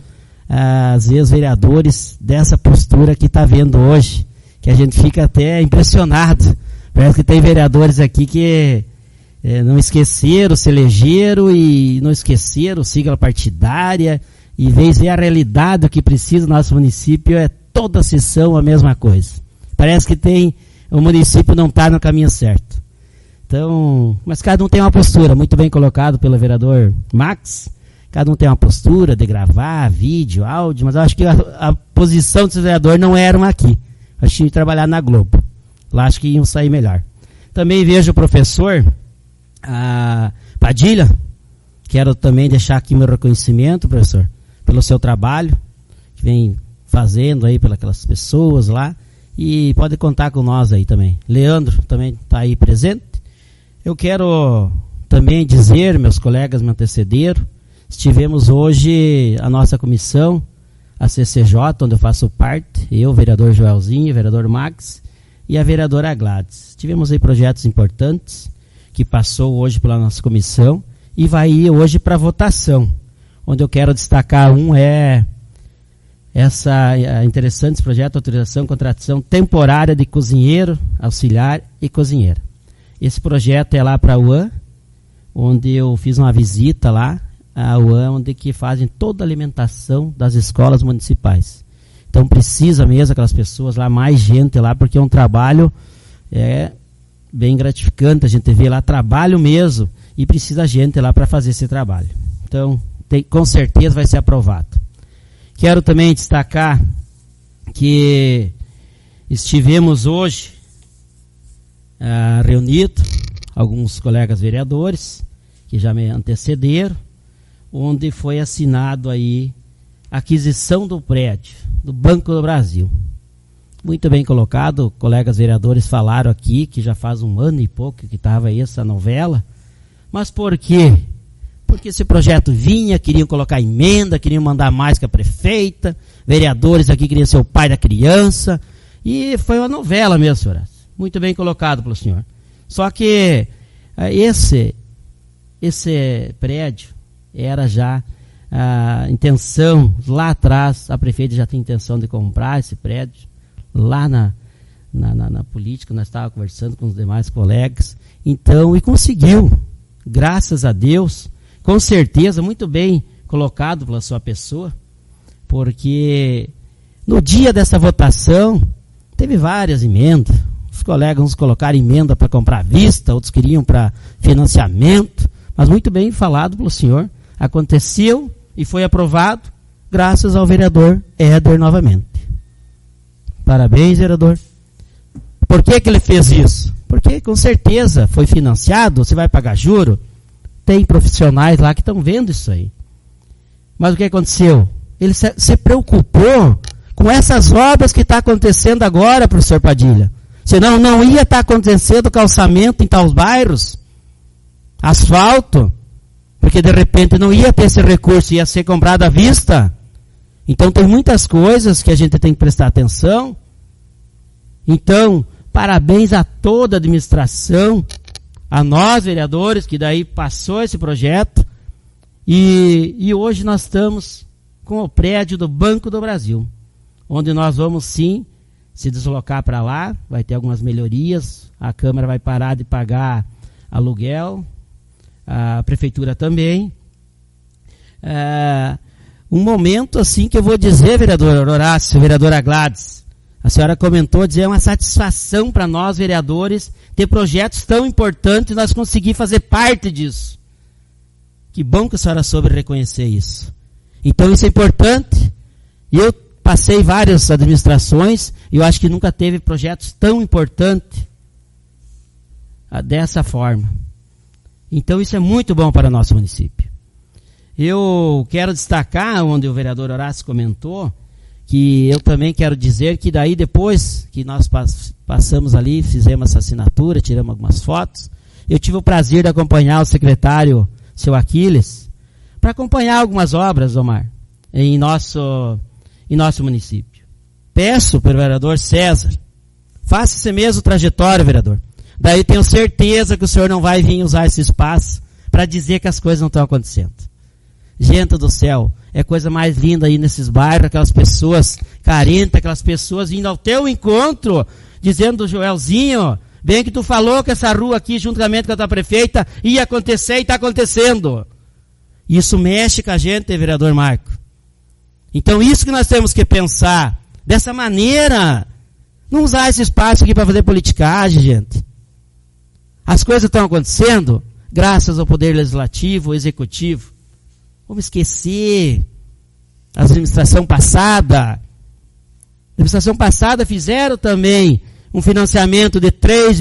às vezes, vereadores dessa postura que está vendo hoje, que a gente fica até impressionado. Parece que tem vereadores aqui que não esqueceram, se elegeram e não esqueceram sigla partidária, e vez ver a realidade do que precisa no nosso município, é toda a sessão a mesma coisa. Parece que o município não está no caminho certo. Então, mas cada um tem uma postura, muito bem colocado pelo vereador Max. Cada um tem uma postura de gravar vídeo, áudio, mas eu acho que a posição desse vereador não era uma aqui. Acho que tinha que trabalhar na Globo. Lá acho que iam sair melhor. Também vejo o professor Padilha. Quero também deixar aqui meu reconhecimento, professor, pelo seu trabalho, que vem fazendo aí pelas pessoas lá. E pode contar com nós aí também. Leandro também está aí presente. Eu quero também dizer, meus colegas me antecederam, estivemos hoje a nossa comissão, a CCJ, onde eu faço parte, eu, vereador Joelzinho, vereador Max e a vereadora Gladys. Tivemos aí projetos importantes que passou hoje pela nossa comissão e vai ir hoje para votação, onde eu quero destacar interessante projeto de autorização e contratação temporária de cozinheiro, auxiliar e cozinheira. Esse projeto é lá para a UAM, onde eu fiz uma visita lá, a UAM, onde que fazem toda a alimentação das escolas municipais. Então precisa mesmo aquelas pessoas lá, mais gente lá, porque é um trabalho bem gratificante, a gente vê lá trabalho mesmo, e precisa gente lá para fazer esse trabalho. Então, com certeza vai ser aprovado. Quero também destacar que estivemos hoje reunido alguns colegas vereadores que já me antecederam, onde foi assinado aí a aquisição do prédio do Banco do Brasil. Muito bem colocado, colegas vereadores falaram aqui que já faz 1 ano e pouco que estava aí essa novela. Mas por quê? Porque esse projeto vinha, queriam colocar emenda, queriam mandar mais que a prefeita, vereadores aqui queriam ser o pai da criança, e foi uma novela mesmo, senhora. Muito bem colocado pelo senhor. Só que esse prédio era já a intenção, lá atrás, a prefeita já tinha intenção de comprar esse prédio, lá na política, nós estávamos conversando com os demais colegas, então, e conseguiu, graças a Deus, com certeza, muito bem colocado pela sua pessoa, porque no dia dessa votação, teve várias emendas. Os colegas uns colocaram emenda para comprar à vista, outros queriam para financiamento, mas muito bem falado pelo senhor. Aconteceu e foi aprovado, graças ao vereador Éder novamente. Parabéns, vereador. Por que ele fez isso? Porque com certeza foi financiado, você vai pagar juro, tem profissionais lá que estão vendo isso aí. Mas o que aconteceu? Ele se preocupou com essas obras que está acontecendo agora, professor Padilha. Senão não ia estar acontecendo calçamento em tais bairros, asfalto, porque de repente não ia ter esse recurso, ia ser comprado à vista. Então tem muitas coisas que a gente tem que prestar atenção. Então, parabéns a toda a administração, a nós vereadores, que daí passou esse projeto, e hoje nós estamos com o prédio do Banco do Brasil, onde nós vamos sim se deslocar para lá, vai ter algumas melhorias, a Câmara vai parar de pagar aluguel, a Prefeitura também. Um momento assim que eu vou dizer, vereador Horácio, vereadora Gladys, a senhora comentou, dizer, é uma satisfação para nós vereadores ter projetos tão importantes e nós conseguir fazer parte disso. Que bom que a senhora soube reconhecer isso. Então isso é importante. Eu passei várias administrações e eu acho que nunca teve projetos tão importantes dessa forma. Então isso é muito bom para o nosso município. Eu quero destacar, onde o vereador Horácio comentou, que eu também quero dizer que daí depois que nós passamos ali, fizemos essa assinatura, tiramos algumas fotos, eu tive o prazer de acompanhar o secretário, seu Aquiles, para acompanhar algumas obras, Omar, em nosso município. Peço para o vereador César, faça esse mesmo trajetório, vereador. Daí tenho certeza que o senhor não vai vir usar esse espaço para dizer que as coisas não estão acontecendo. Gente do céu, é coisa mais linda aí nesses bairros, aquelas pessoas carentes, aquelas pessoas vindo ao teu encontro, dizendo, Joelzinho, bem que tu falou que essa rua aqui, juntamente com a tua prefeita, ia acontecer e está acontecendo. Isso mexe com a gente, vereador Marco. Então isso que nós temos que pensar, dessa maneira, não usar esse espaço aqui para fazer politicagem, gente. As coisas estão acontecendo graças ao poder legislativo, executivo. Vamos esquecer a administração passada. A administração passada fizeram também um financiamento de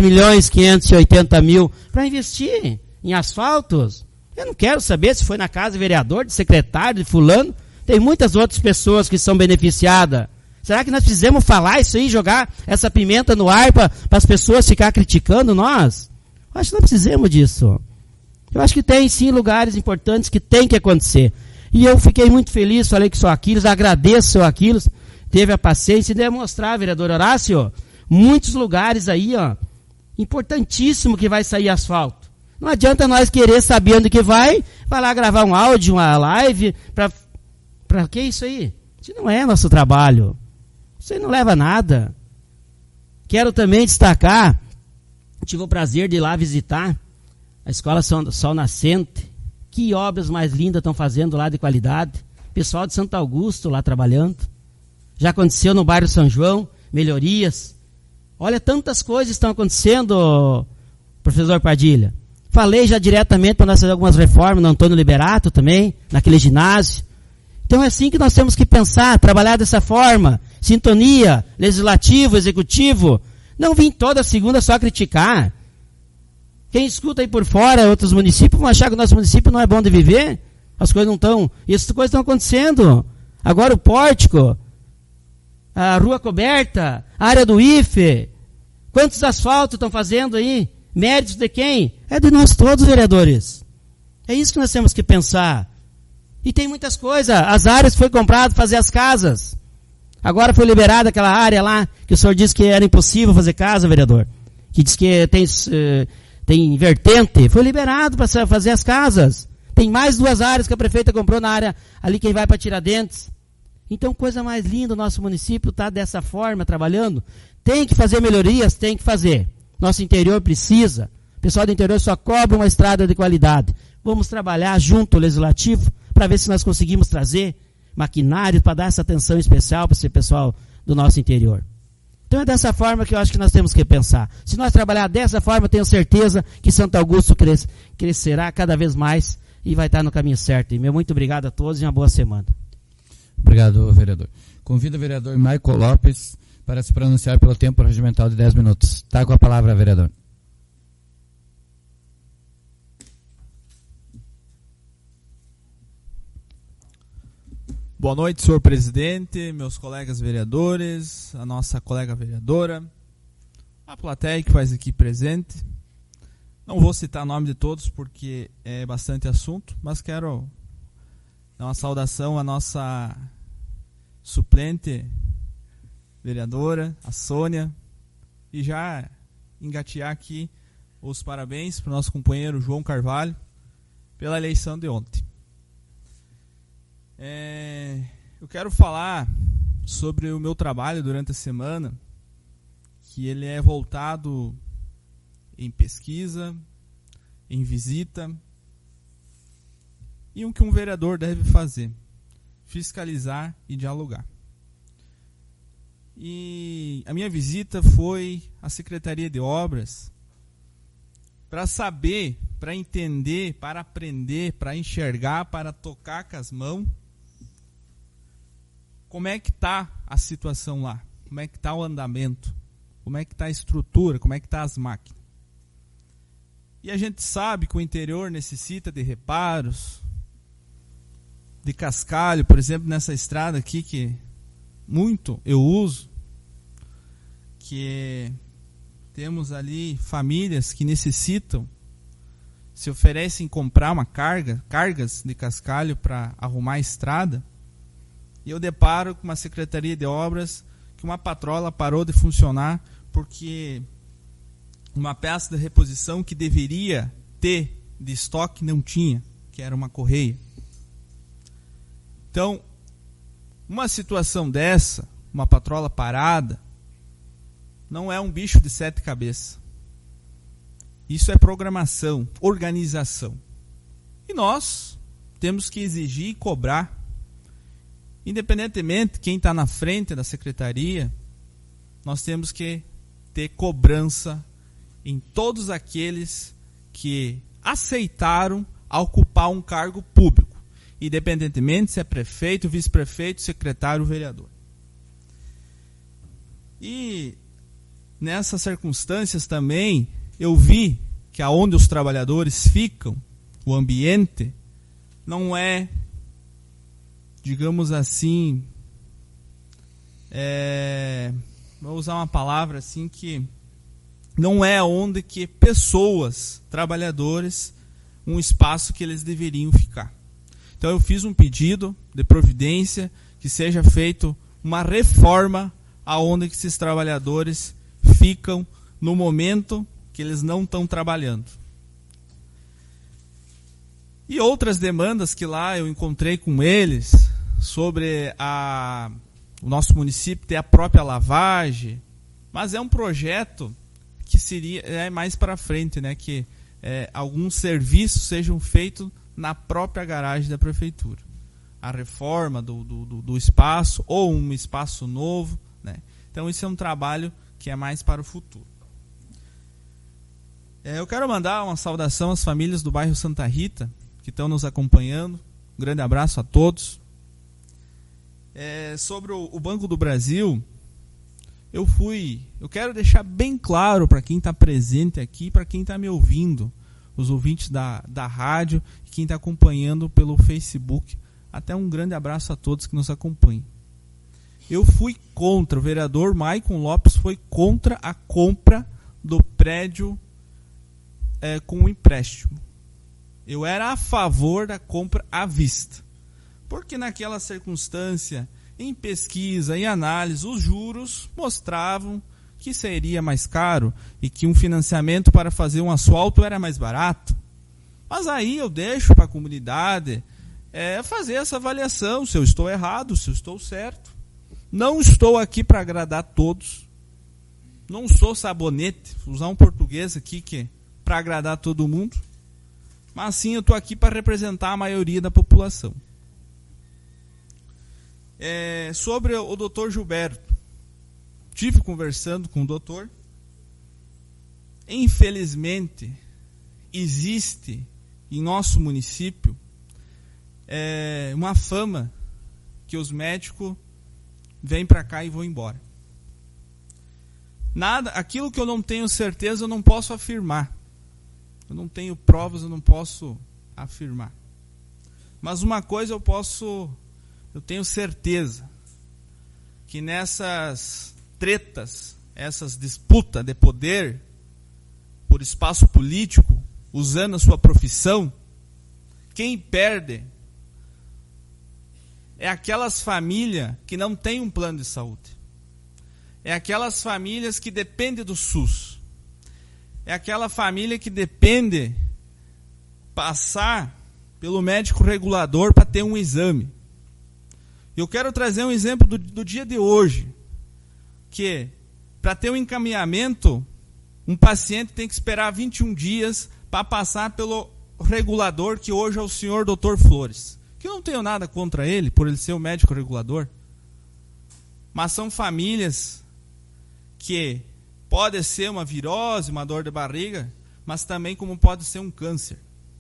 3.580.000 para investir em asfaltos. Eu não quero saber se foi na casa de vereador, de secretário, de fulano. Tem muitas outras pessoas que são beneficiadas. Será que nós precisamos falar isso aí, jogar essa pimenta no ar para as pessoas ficar criticando nós? Eu acho que não precisamos disso. Eu acho que tem sim lugares importantes que tem que acontecer. E eu fiquei muito feliz, falei que o seu Aquiles, agradeço o seu Aquiles, teve a paciência de demonstrar, vereador Horácio, muitos lugares aí, ó, importantíssimo que vai sair asfalto. Não adianta nós querer saber onde que vai lá gravar um áudio, uma live, para que isso aí? Isso não é nosso trabalho. Isso aí não leva a nada. Quero também destacar, tive o prazer de ir lá visitar a Escola Sol Nascente. Que obras mais lindas estão fazendo lá de qualidade. Pessoal de Santo Augusto lá trabalhando. Já aconteceu no bairro São João, melhorias. Olha, tantas coisas estão acontecendo, professor Padilha. Falei já diretamente para nós fazer algumas reformas no Antônio Liberato também, naquele ginásio. Então é assim que nós temos que pensar, trabalhar dessa forma. Sintonia, legislativo, executivo. Não vim toda segunda só criticar. Quem escuta aí por fora, outros municípios, vão achar que o nosso município não é bom de viver. As coisas não estão, essas coisas estão acontecendo. Agora o pórtico, a rua coberta, a área do IFE. Quantos asfaltos estão fazendo aí? Méritos de quem? É de nós todos, vereadores. É isso que nós temos que pensar. E tem muitas coisas. As áreas que foi comprado fazer as casas. Agora foi liberada aquela área lá, que o senhor disse que era impossível fazer casa, vereador. Que diz que tem vertente. Foi liberado para fazer as casas. Tem mais 2 áreas que a prefeita comprou na área ali quem vai para Tiradentes. Então, coisa mais linda, o nosso município está dessa forma, trabalhando. Tem que fazer melhorias, tem que fazer. Nosso interior precisa. O pessoal do interior só cobra uma estrada de qualidade. Vamos trabalhar junto ao legislativo para ver se nós conseguimos trazer maquinário para dar essa atenção especial para esse pessoal do nosso interior. Então é dessa forma que eu acho que nós temos que pensar. Se nós trabalhar dessa forma, tenho certeza que Santo Augusto crescerá cada vez mais e vai estar no caminho certo. E meu muito obrigado a todos e uma boa semana. Obrigado, vereador. Convido o vereador Michael Lopes para se pronunciar pelo tempo regimental de 10 minutos. Está com a palavra, vereador. Boa noite, senhor presidente, meus colegas vereadores, a nossa colega vereadora, a plateia que faz aqui presente. Não vou citar o nome de todos porque é bastante assunto, mas quero dar uma saudação à nossa suplente vereadora, a Sônia, e já engatear aqui os parabéns para o nosso companheiro João Carvalho pela eleição de ontem. Eu quero falar sobre o meu trabalho durante a semana, que ele é voltado em pesquisa, em visita, e o que um vereador deve fazer: fiscalizar e dialogar. E a minha visita foi à Secretaria de Obras para saber, para entender, para aprender, para enxergar, para tocar com as mãos como é que está a situação lá, como é que está o andamento, como é que está a estrutura, como é que está as máquinas. E a gente sabe que o interior necessita de reparos, de cascalho, por exemplo, nessa estrada aqui que muito eu uso, que temos ali famílias que necessitam, se oferecem comprar cargas de cascalho para arrumar a estrada, e eu deparo com uma secretaria de obras que uma patrola parou de funcionar porque uma peça de reposição que deveria ter de estoque não tinha, que era uma correia. Então, uma situação dessa, uma patrola parada, não é um bicho de 7 cabeças. Isso é programação, organização. E nós temos que exigir e cobrar, independentemente de quem está na frente da secretaria, nós temos que ter cobrança em todos aqueles que aceitaram ocupar um cargo público, independentemente se é prefeito, vice-prefeito, secretário ou vereador. E nessas circunstâncias também eu vi que aonde os trabalhadores ficam, o ambiente não é, digamos assim, vou usar uma palavra assim que não é onde que pessoas, trabalhadores, um espaço que eles deveriam ficar. Então eu fiz um pedido de providência que seja feito uma reforma aonde que esses trabalhadores ficam no momento que eles não estão trabalhando. E outras demandas que lá eu encontrei com eles sobre o nosso município ter a própria lavagem, mas é um projeto que seria mais para frente, né, que alguns serviços sejam feitos na própria garagem da prefeitura. A reforma do espaço ou um espaço novo, né? Então isso é um trabalho que é mais para o futuro. Eu quero mandar uma saudação às famílias do bairro Santa Rita que estão nos acompanhando. Um grande abraço a todos. Sobre o Banco do Brasil, eu quero deixar bem claro para quem está presente aqui, para quem está me ouvindo, os ouvintes da rádio e quem está acompanhando pelo Facebook. Até um grande abraço a todos que nos acompanham. Eu fui contra, o vereador Maicon Lopes foi contra a compra do prédio com o empréstimo. Eu era a favor da compra à vista. Porque naquela circunstância, em pesquisa e análise, os juros mostravam que seria mais caro e que um financiamento para fazer um asfalto era mais barato. Mas aí eu deixo para a comunidade fazer essa avaliação, se eu estou errado, se eu estou certo. Não estou aqui para agradar todos. Não sou sabonete, vou usar um português aqui que para agradar todo mundo. Mas sim, eu estou aqui para representar a maioria da população. Sobre o doutor Gilberto, tive conversando com o doutor. Infelizmente, existe em nosso município uma fama que os médicos vêm para cá e vão embora. Aquilo que eu não tenho certeza eu não posso afirmar. Eu não tenho provas, eu não posso afirmar. Mas uma coisa eu tenho certeza, que nessas tretas, essas disputas de poder por espaço político, usando a sua profissão, quem perde é aquelas famílias que não têm um plano de saúde. É aquelas famílias que dependem do SUS. É aquela família que depende passar pelo médico regulador para ter um exame. Eu quero trazer um exemplo do dia de hoje, que para ter um encaminhamento, um paciente tem que esperar 21 dias para passar pelo regulador, que hoje é o senhor Dr. Flores. Que eu não tenho nada contra ele, por ele ser o médico regulador. Mas são famílias que pode ser uma virose, uma dor de barriga, mas também como pode ser um câncer.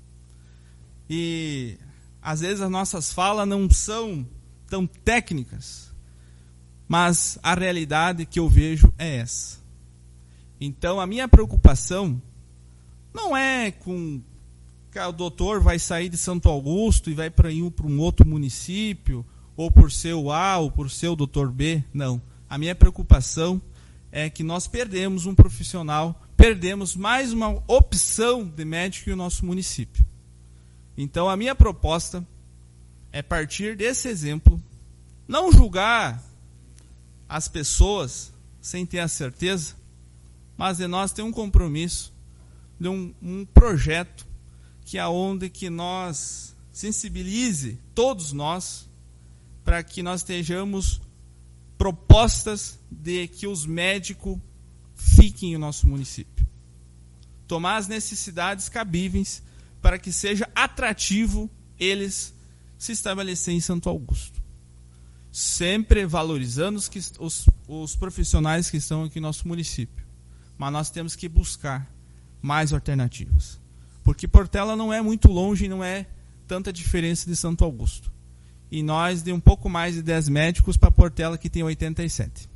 E às vezes as nossas falas não são tão técnicas, mas a realidade que eu vejo é essa. Então a minha preocupação não é com que o doutor vai sair de Santo Augusto e vai para um outro município, ou por ser o A, ou por ser o doutor B, não. A minha preocupação é que nós perdemos um profissional, perdemos mais uma opção de médico no nosso município. Então a minha proposta é partir desse exemplo, não julgar as pessoas sem ter a certeza, mas de nós ter um compromisso, de um projeto que nós sensibilize todos nós para que nós estejamos propostas de que os médicos fiquem no nosso município. Tomar as necessidades cabíveis para que seja atrativo eles se estabelecer em Santo Augusto. Sempre valorizando os profissionais que estão aqui no nosso município. Mas nós temos que buscar mais alternativas. Porque Portela não é muito longe e não é tanta diferença de Santo Augusto. E nós de um pouco mais de 10 médicos para Portela, que tem 87.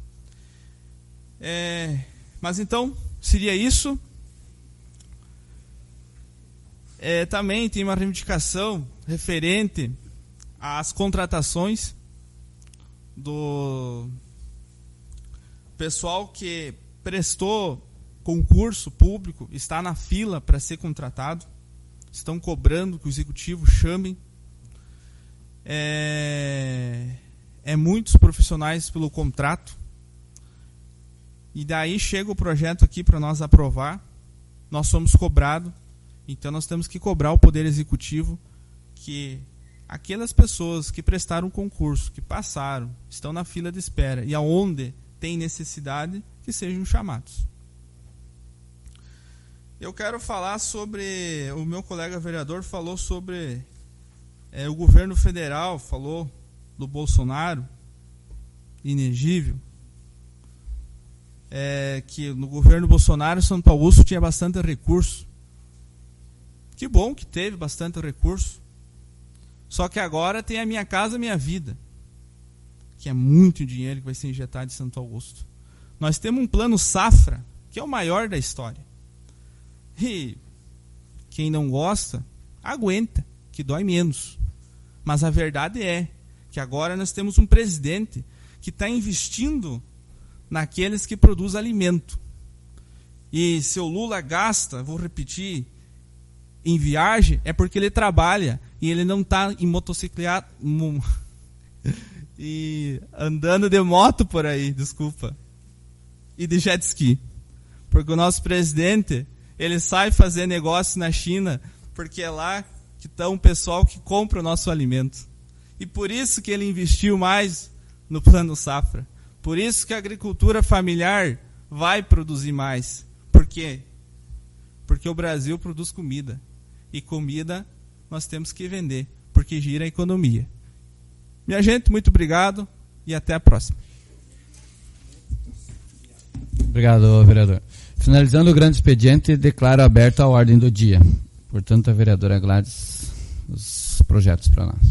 Mas então, seria isso. Também tem uma reivindicação referente às contratações do pessoal que prestou concurso público, está na fila para ser contratado, estão cobrando que o executivo chame. Muitos profissionais pelo contrato, e daí chega o projeto aqui para nós aprovar, nós somos cobrados, então nós temos que cobrar o Poder Executivo que aquelas pessoas que prestaram concurso, que passaram, estão na fila de espera, e aonde tem necessidade, que sejam chamados. Eu quero falar sobre, o meu colega vereador falou sobre o governo federal, falou do Bolsonaro, inegível, que no governo Bolsonaro, Santo Augusto tinha bastante recurso. Que bom que teve bastante recurso. Só que agora tem a Minha Casa Minha Vida, que é muito dinheiro que vai ser injetado em Santo Augusto. Nós temos um plano safra, que é o maior da história. E quem não gosta, aguenta, que dói menos. Mas a verdade é que agora nós temos um presidente que está investindo naqueles que produzem alimento. E se o Lula gasta, vou repetir, em viagem, é porque ele trabalha e ele não está em motocicleta e andando de moto por aí, desculpa, e de jet ski. Porque o nosso presidente, ele sai fazer negócio na China, porque é lá que está um pessoal que compra o nosso alimento. E por isso que ele investiu mais no Plano Safra. Por isso que a agricultura familiar vai produzir mais. Por quê? Porque o Brasil produz comida. E comida nós temos que vender, porque gira a economia. Minha gente, muito obrigado e até a próxima. Obrigado, vereador. Finalizando o grande expediente, declaro aberta a ordem do dia. Portanto, a vereadora Gladys, os projetos para nós.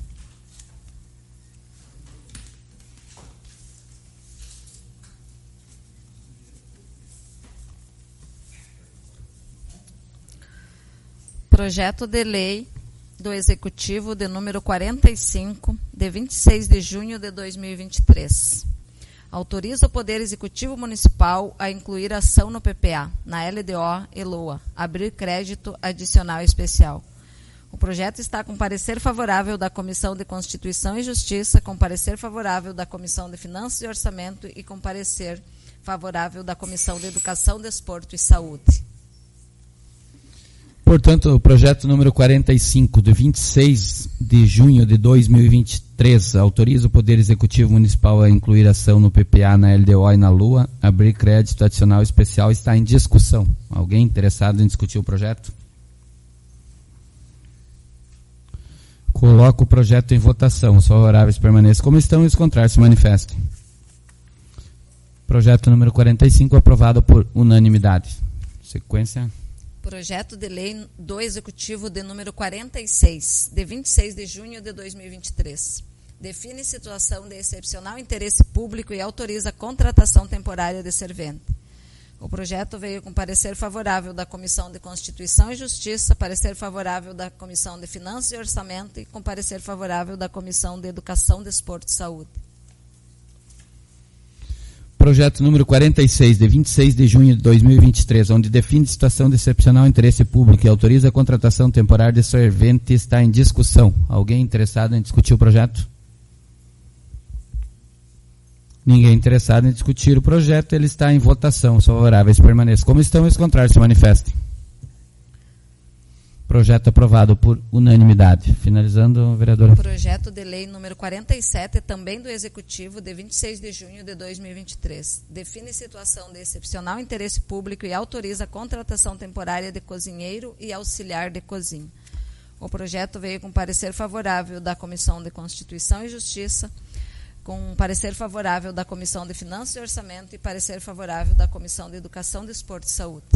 Projeto de lei do Executivo de número 45, de 26 de junho de 2023. Autoriza o Poder Executivo Municipal a incluir ação no PPA, na LDO e LOA, abrir crédito adicional especial. O projeto está com parecer favorável da Comissão de Constituição e Justiça, com parecer favorável da Comissão de Finanças e Orçamento e com parecer favorável da Comissão de Educação, Desporto e Saúde. Portanto, o projeto número 45, de 26 de junho de 2023, autoriza o Poder Executivo Municipal a incluir ação no PPA, na LDO e na LUA, abrir crédito adicional especial, está em discussão. Alguém interessado em discutir o projeto? Coloco o projeto em votação. Os favoráveis permaneçam como estão e os contrários se manifestem. Projeto número 45, aprovado por unanimidade. Sequência. Projeto de lei do Executivo de número 46, de 26 de junho de 2023. Define situação de excepcional interesse público e autoriza a contratação temporária de servente. O projeto veio com parecer favorável da Comissão de Constituição e Justiça, parecer favorável da Comissão de Finanças e Orçamento e com parecer favorável da Comissão de Educação, Desporto e Saúde. Projeto número 46, de 26 de junho de 2023, onde define situação de excepcional interesse público e autoriza a contratação temporária de servente, está em discussão. Alguém interessado em discutir o projeto? Ninguém interessado em discutir o projeto, ele está em votação. Os favoráveis permaneçam como estão e os contrários se manifestem. Projeto aprovado por unanimidade. Finalizando, vereadora. Projeto de lei número 47, também do Executivo, de 26 de junho de 2023. Define situação de excepcional interesse público e autoriza a contratação temporária de cozinheiro e auxiliar de cozinha. O projeto veio com parecer favorável da Comissão de Constituição e Justiça, com parecer favorável da Comissão de Finanças e Orçamento e parecer favorável da Comissão de Educação, Desporto e Saúde.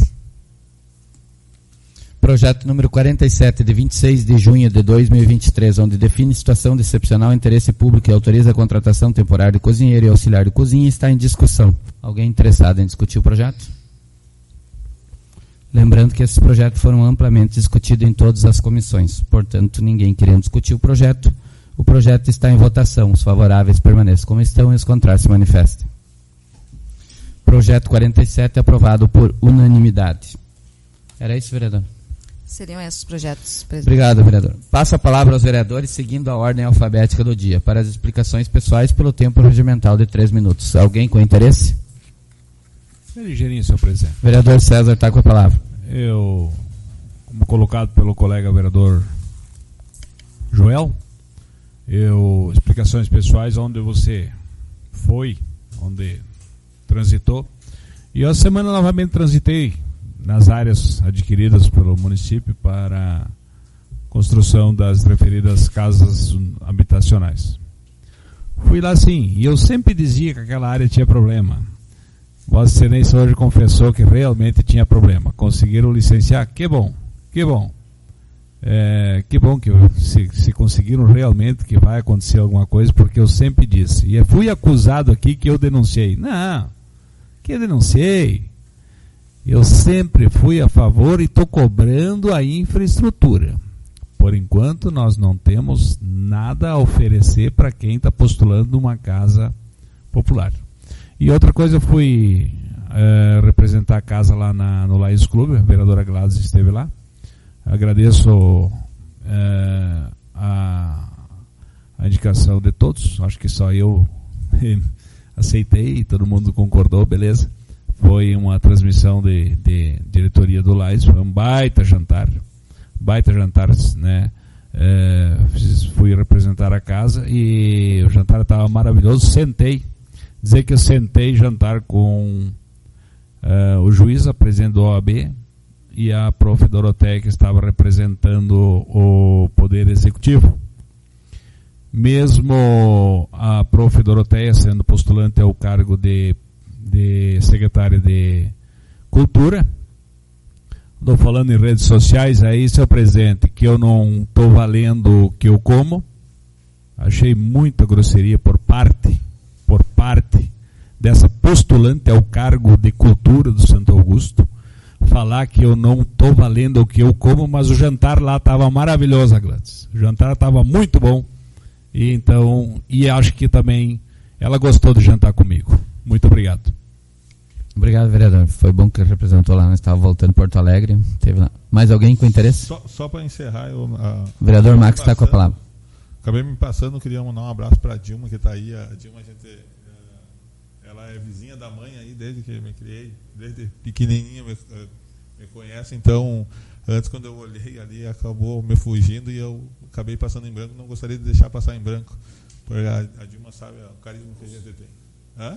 Projeto número 47, de 26 de junho de 2023, onde define situação de excepcional interesse público e autoriza a contratação temporária de cozinheiro e auxiliar de cozinha, está em discussão. Alguém interessado em discutir o projeto? Lembrando que esses projetos foram amplamente discutidos em todas as comissões. Portanto, ninguém querendo discutir o projeto está em votação. Os favoráveis permaneçam como estão e os contrários se manifestem. Projeto 47 aprovado por unanimidade. Era isso, vereador? Seriam esses projetos, presidente. Obrigado, vereador. Passo a palavra aos vereadores, seguindo a ordem alfabética do dia, para as explicações pessoais pelo tempo regimental de 3 minutos. Alguém com interesse? Ligeirinho, senhor presidente. Vereador César está com a palavra. Eu, como colocado pelo colega vereador Joel, explicações pessoais onde você foi, onde transitou. E a semana novamente transitei nas áreas adquiridas pelo município para construção das referidas casas habitacionais. Fui lá sim, e eu sempre dizia que aquela área tinha problema. Vossa Excelência hoje confessou que realmente tinha problema. Conseguiram licenciar? Que bom, que bom. Que bom que se conseguiram realmente que vai acontecer alguma coisa, porque eu sempre disse. E fui acusado aqui que eu denunciei. Não, que eu denunciei. Eu sempre fui a favor e estou cobrando a infraestrutura. Por enquanto, nós não temos nada a oferecer para quem está postulando uma casa popular. E outra coisa, eu fui representar a casa lá no Laís Clube, a vereadora Gladys esteve lá. Agradeço a indicação de todos, acho que só eu aceitei e todo mundo concordou, beleza. Foi uma transmissão de diretoria do Laís, foi um baita jantar, né? Fui representar a casa e o jantar estava maravilhoso. Dizer que eu sentei jantar com o juiz, a presidente do OAB, e a prof. Doroteia, que estava representando o Poder Executivo. Mesmo a prof. Doroteia sendo postulante ao cargo de secretária de Cultura, estou falando em redes sociais, aí, seu presidente, que eu não estou valendo o que eu como. Achei muita grosseria por parte dessa postulante ao cargo de Cultura do Santo Augusto, falar que eu não estou valendo o que eu como, mas o jantar lá estava maravilhoso, Gladys. O jantar estava muito bom, e acho que também ela gostou de jantar comigo. Muito obrigado. Obrigado, vereador. Foi bom que representou lá. Nós estávamos voltando em Porto Alegre. Teve lá. Mais alguém com interesse? Só para encerrar, vereador Max está com a palavra. Acabei me passando, queria mandar um abraço para a Dilma, que está aí. A Dilma, ela é vizinha da mãe aí, desde que me criei, desde pequenininha me conhece. Então, antes, quando eu olhei ali, acabou me fugindo e eu acabei passando em branco. Não gostaria de deixar passar em branco, porque a Dilma sabe o carisma que a gente tem. Hã?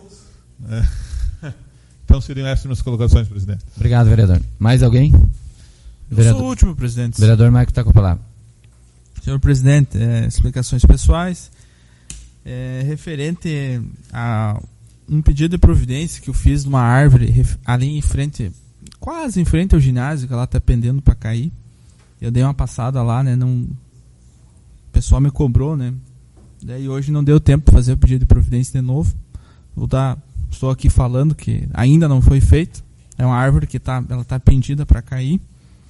Então seriam essas minhas colocações, presidente. Obrigado, vereador. Mais alguém? Eu sou o último, presidente. Vereador Marco está com a palavra. Senhor presidente, explicações pessoais. Referente a um pedido de providência que eu fiz de uma árvore ali em frente, quase em frente ao ginásio, que ela está pendendo para cair. Eu dei uma passada lá, né? O pessoal me cobrou, né? Daí hoje não deu tempo para fazer o pedido de providência de novo. Estou aqui falando que ainda não foi feito. É uma árvore que ela está pendida para cair.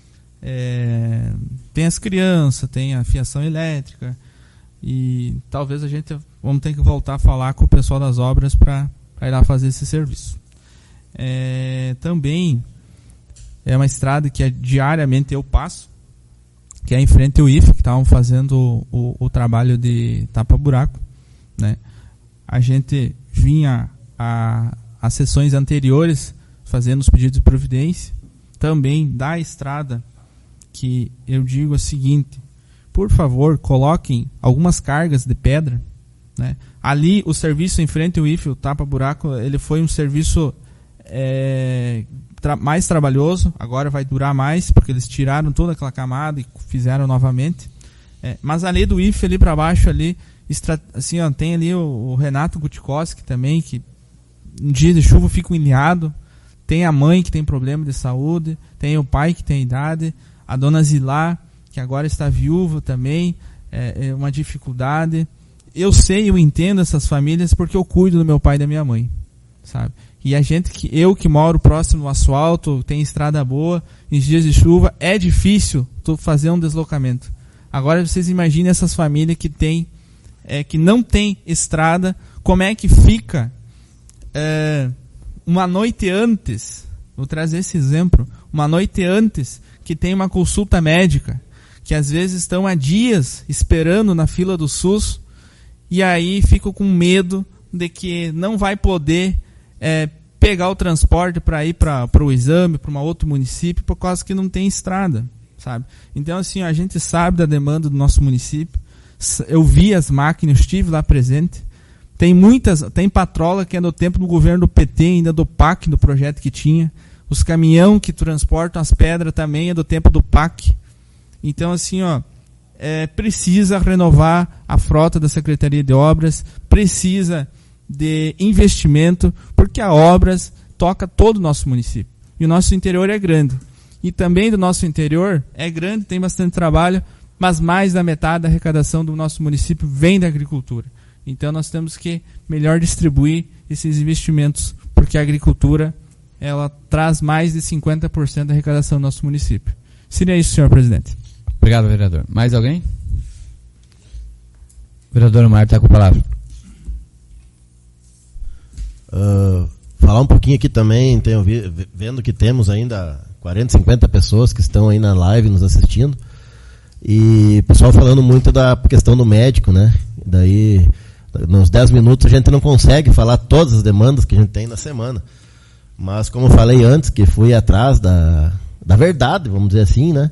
Tem as crianças, tem a fiação elétrica. E talvez a gente vamos ter que voltar a falar com o pessoal das obras para ir lá fazer esse serviço. Também é uma estrada que diariamente eu passo, que é em frente ao IFE, que estavam fazendo o trabalho de tapa-buraco, né? A gente vinha as sessões anteriores fazendo os pedidos de providência. Também da estrada que eu digo o seguinte: por favor, coloquem algumas cargas de pedra, né? Ali, o serviço em frente ao IFE, o tapa-buraco, ele foi um serviço mais trabalhoso. Agora vai durar mais, porque eles tiraram toda aquela camada e fizeram novamente. Mas ali do IFE, ali para baixo, ali, assim, ó, tem ali o Renato Gutkowski também, que um dia de chuva fica ilhado. Tem a mãe que tem problema de saúde, tem o pai que tem idade, a dona Zilá, que agora está viúva também, é uma dificuldade. Eu sei, eu entendo essas famílias porque eu cuido do meu pai e da minha mãe, sabe? E a gente, eu que moro próximo ao asfalto, tem estrada boa, em dias de chuva, é difícil tu fazer um deslocamento. Agora vocês imaginem essas famílias que não tem estrada, como é que fica uma noite antes, vou trazer esse exemplo, uma noite antes que tem uma consulta médica, que às vezes estão há dias esperando na fila do SUS, e aí ficam com medo de que não vai poder pegar o transporte para ir para o exame, para um outro município, por causa que não tem estrada, sabe? Então, assim, a gente sabe da demanda do nosso município. Eu vi as máquinas, estive lá presente. Tem patrola que é do tempo do governo do PT, ainda do PAC, do projeto que tinha. Os caminhão que transportam as pedras também é do tempo do PAC. Então, assim, ó, precisa renovar a frota da Secretaria de Obras, precisa de investimento, porque a obras toca todo o nosso município. E o nosso interior é grande. E também do nosso interior é grande, tem bastante trabalho, mas mais da metade da arrecadação do nosso município vem da agricultura. Então nós temos que melhor distribuir esses investimentos, porque a agricultura ela traz mais de 50% da arrecadação do nosso município. Seria isso, senhor presidente. Obrigado, vereador. Mais alguém? O vereador Mário está com a palavra. Falar um pouquinho aqui também, vendo que temos ainda 40, 50 pessoas que estão aí na live nos assistindo, e o pessoal falando muito da questão do médico, né? Daí, nos 10 minutos a gente não consegue falar todas as demandas que a gente tem na semana, mas como eu falei antes, que fui atrás da verdade, vamos dizer assim, né?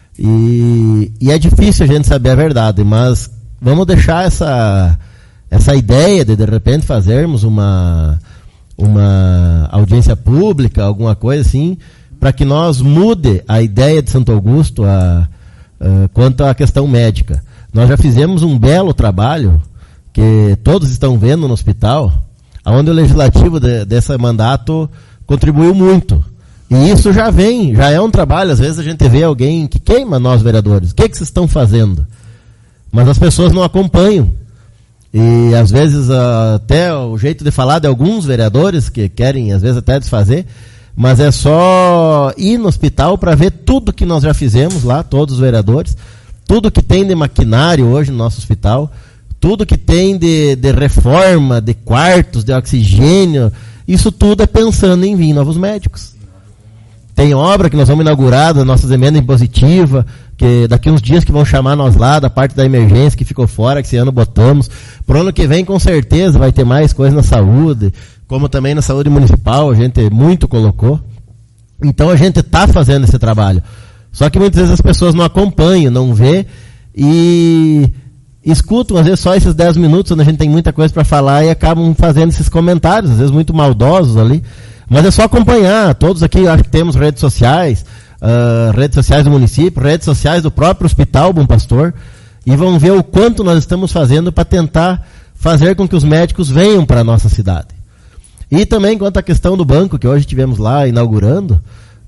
E é difícil a gente saber a verdade, mas vamos deixar essa ideia de repente fazermos uma audiência pública, alguma coisa assim, para que nós mude a ideia de Santo Augusto quanto à questão médica. Nós já fizemos um belo trabalho, que todos estão vendo no hospital, onde o legislativo desse mandato contribuiu muito. E isso já é um trabalho. Às vezes a gente vê alguém que queima nós vereadores. O que vocês estão fazendo? Mas as pessoas não acompanham. E às vezes até o jeito de falar de alguns vereadores que querem às vezes até desfazer, mas é só ir no hospital para ver tudo que nós já fizemos lá, todos os vereadores, tudo que tem de maquinário hoje no nosso hospital, tudo que tem de reforma, de quartos, de oxigênio, isso tudo é pensando em vir novos médicos. Tem obra que nós vamos inaugurar das nossas emendas impositivas, que daqui uns dias que vão chamar nós lá, da parte da emergência que ficou fora, que esse ano botamos. Pro ano que vem, com certeza, vai ter mais coisa na saúde, como também na saúde municipal, a gente muito colocou. Então a gente está fazendo esse trabalho. Só que muitas vezes as pessoas não acompanham, não vê, e escutam, às vezes, só esses 10 minutos, onde a gente tem muita coisa para falar, e acabam fazendo esses comentários, às vezes muito maldosos ali. Mas é só acompanhar. Todos aqui, acho que temos redes sociais do município, redes sociais do próprio Hospital Bom Pastor, e vão ver o quanto nós estamos fazendo para tentar fazer com que os médicos venham para a nossa cidade. E também quanto à questão do banco, que hoje estivemos lá inaugurando,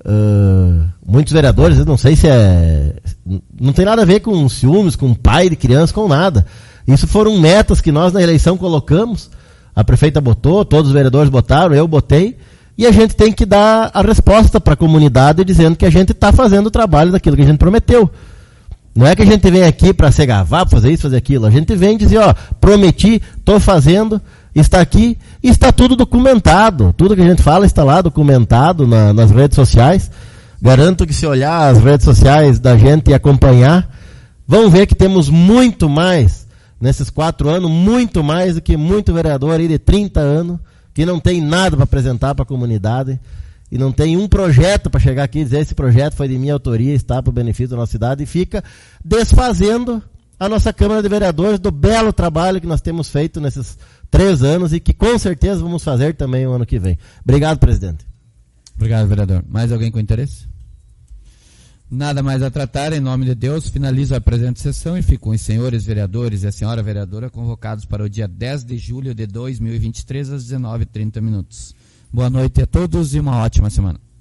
muitos vereadores, eu não sei se não tem nada a ver com ciúmes, com pai de criança, com nada. Isso foram metas que nós na eleição colocamos, a prefeita botou, todos os vereadores botaram, eu botei, e a gente tem que dar a resposta para a comunidade dizendo que a gente está fazendo o trabalho daquilo que a gente prometeu. Não é que a gente vem aqui para se gavar, para fazer isso, fazer aquilo. A gente vem dizer, prometi, estou fazendo, está aqui, e está tudo documentado. Tudo que a gente fala está lá documentado nas redes sociais. Garanto que se olhar as redes sociais da gente e acompanhar, vão ver que temos muito mais, nesses 4 anos, muito mais do que muito vereador aí de 30 anos, que não tem nada para apresentar para a comunidade. e não tem um projeto para chegar aqui e dizer esse projeto foi de minha autoria, está para o benefício da nossa cidade, e fica desfazendo a nossa Câmara de Vereadores do belo trabalho que nós temos feito nesses 3 anos e que com certeza vamos fazer também o ano que vem. Obrigado, presidente. Obrigado, vereador. Mais alguém com interesse? Nada mais a tratar, em nome de Deus, finalizo a presente sessão e ficam os senhores vereadores e a senhora vereadora convocados para o dia 10 de julho de 2023 às 19h30. Boa noite a todos e uma ótima semana.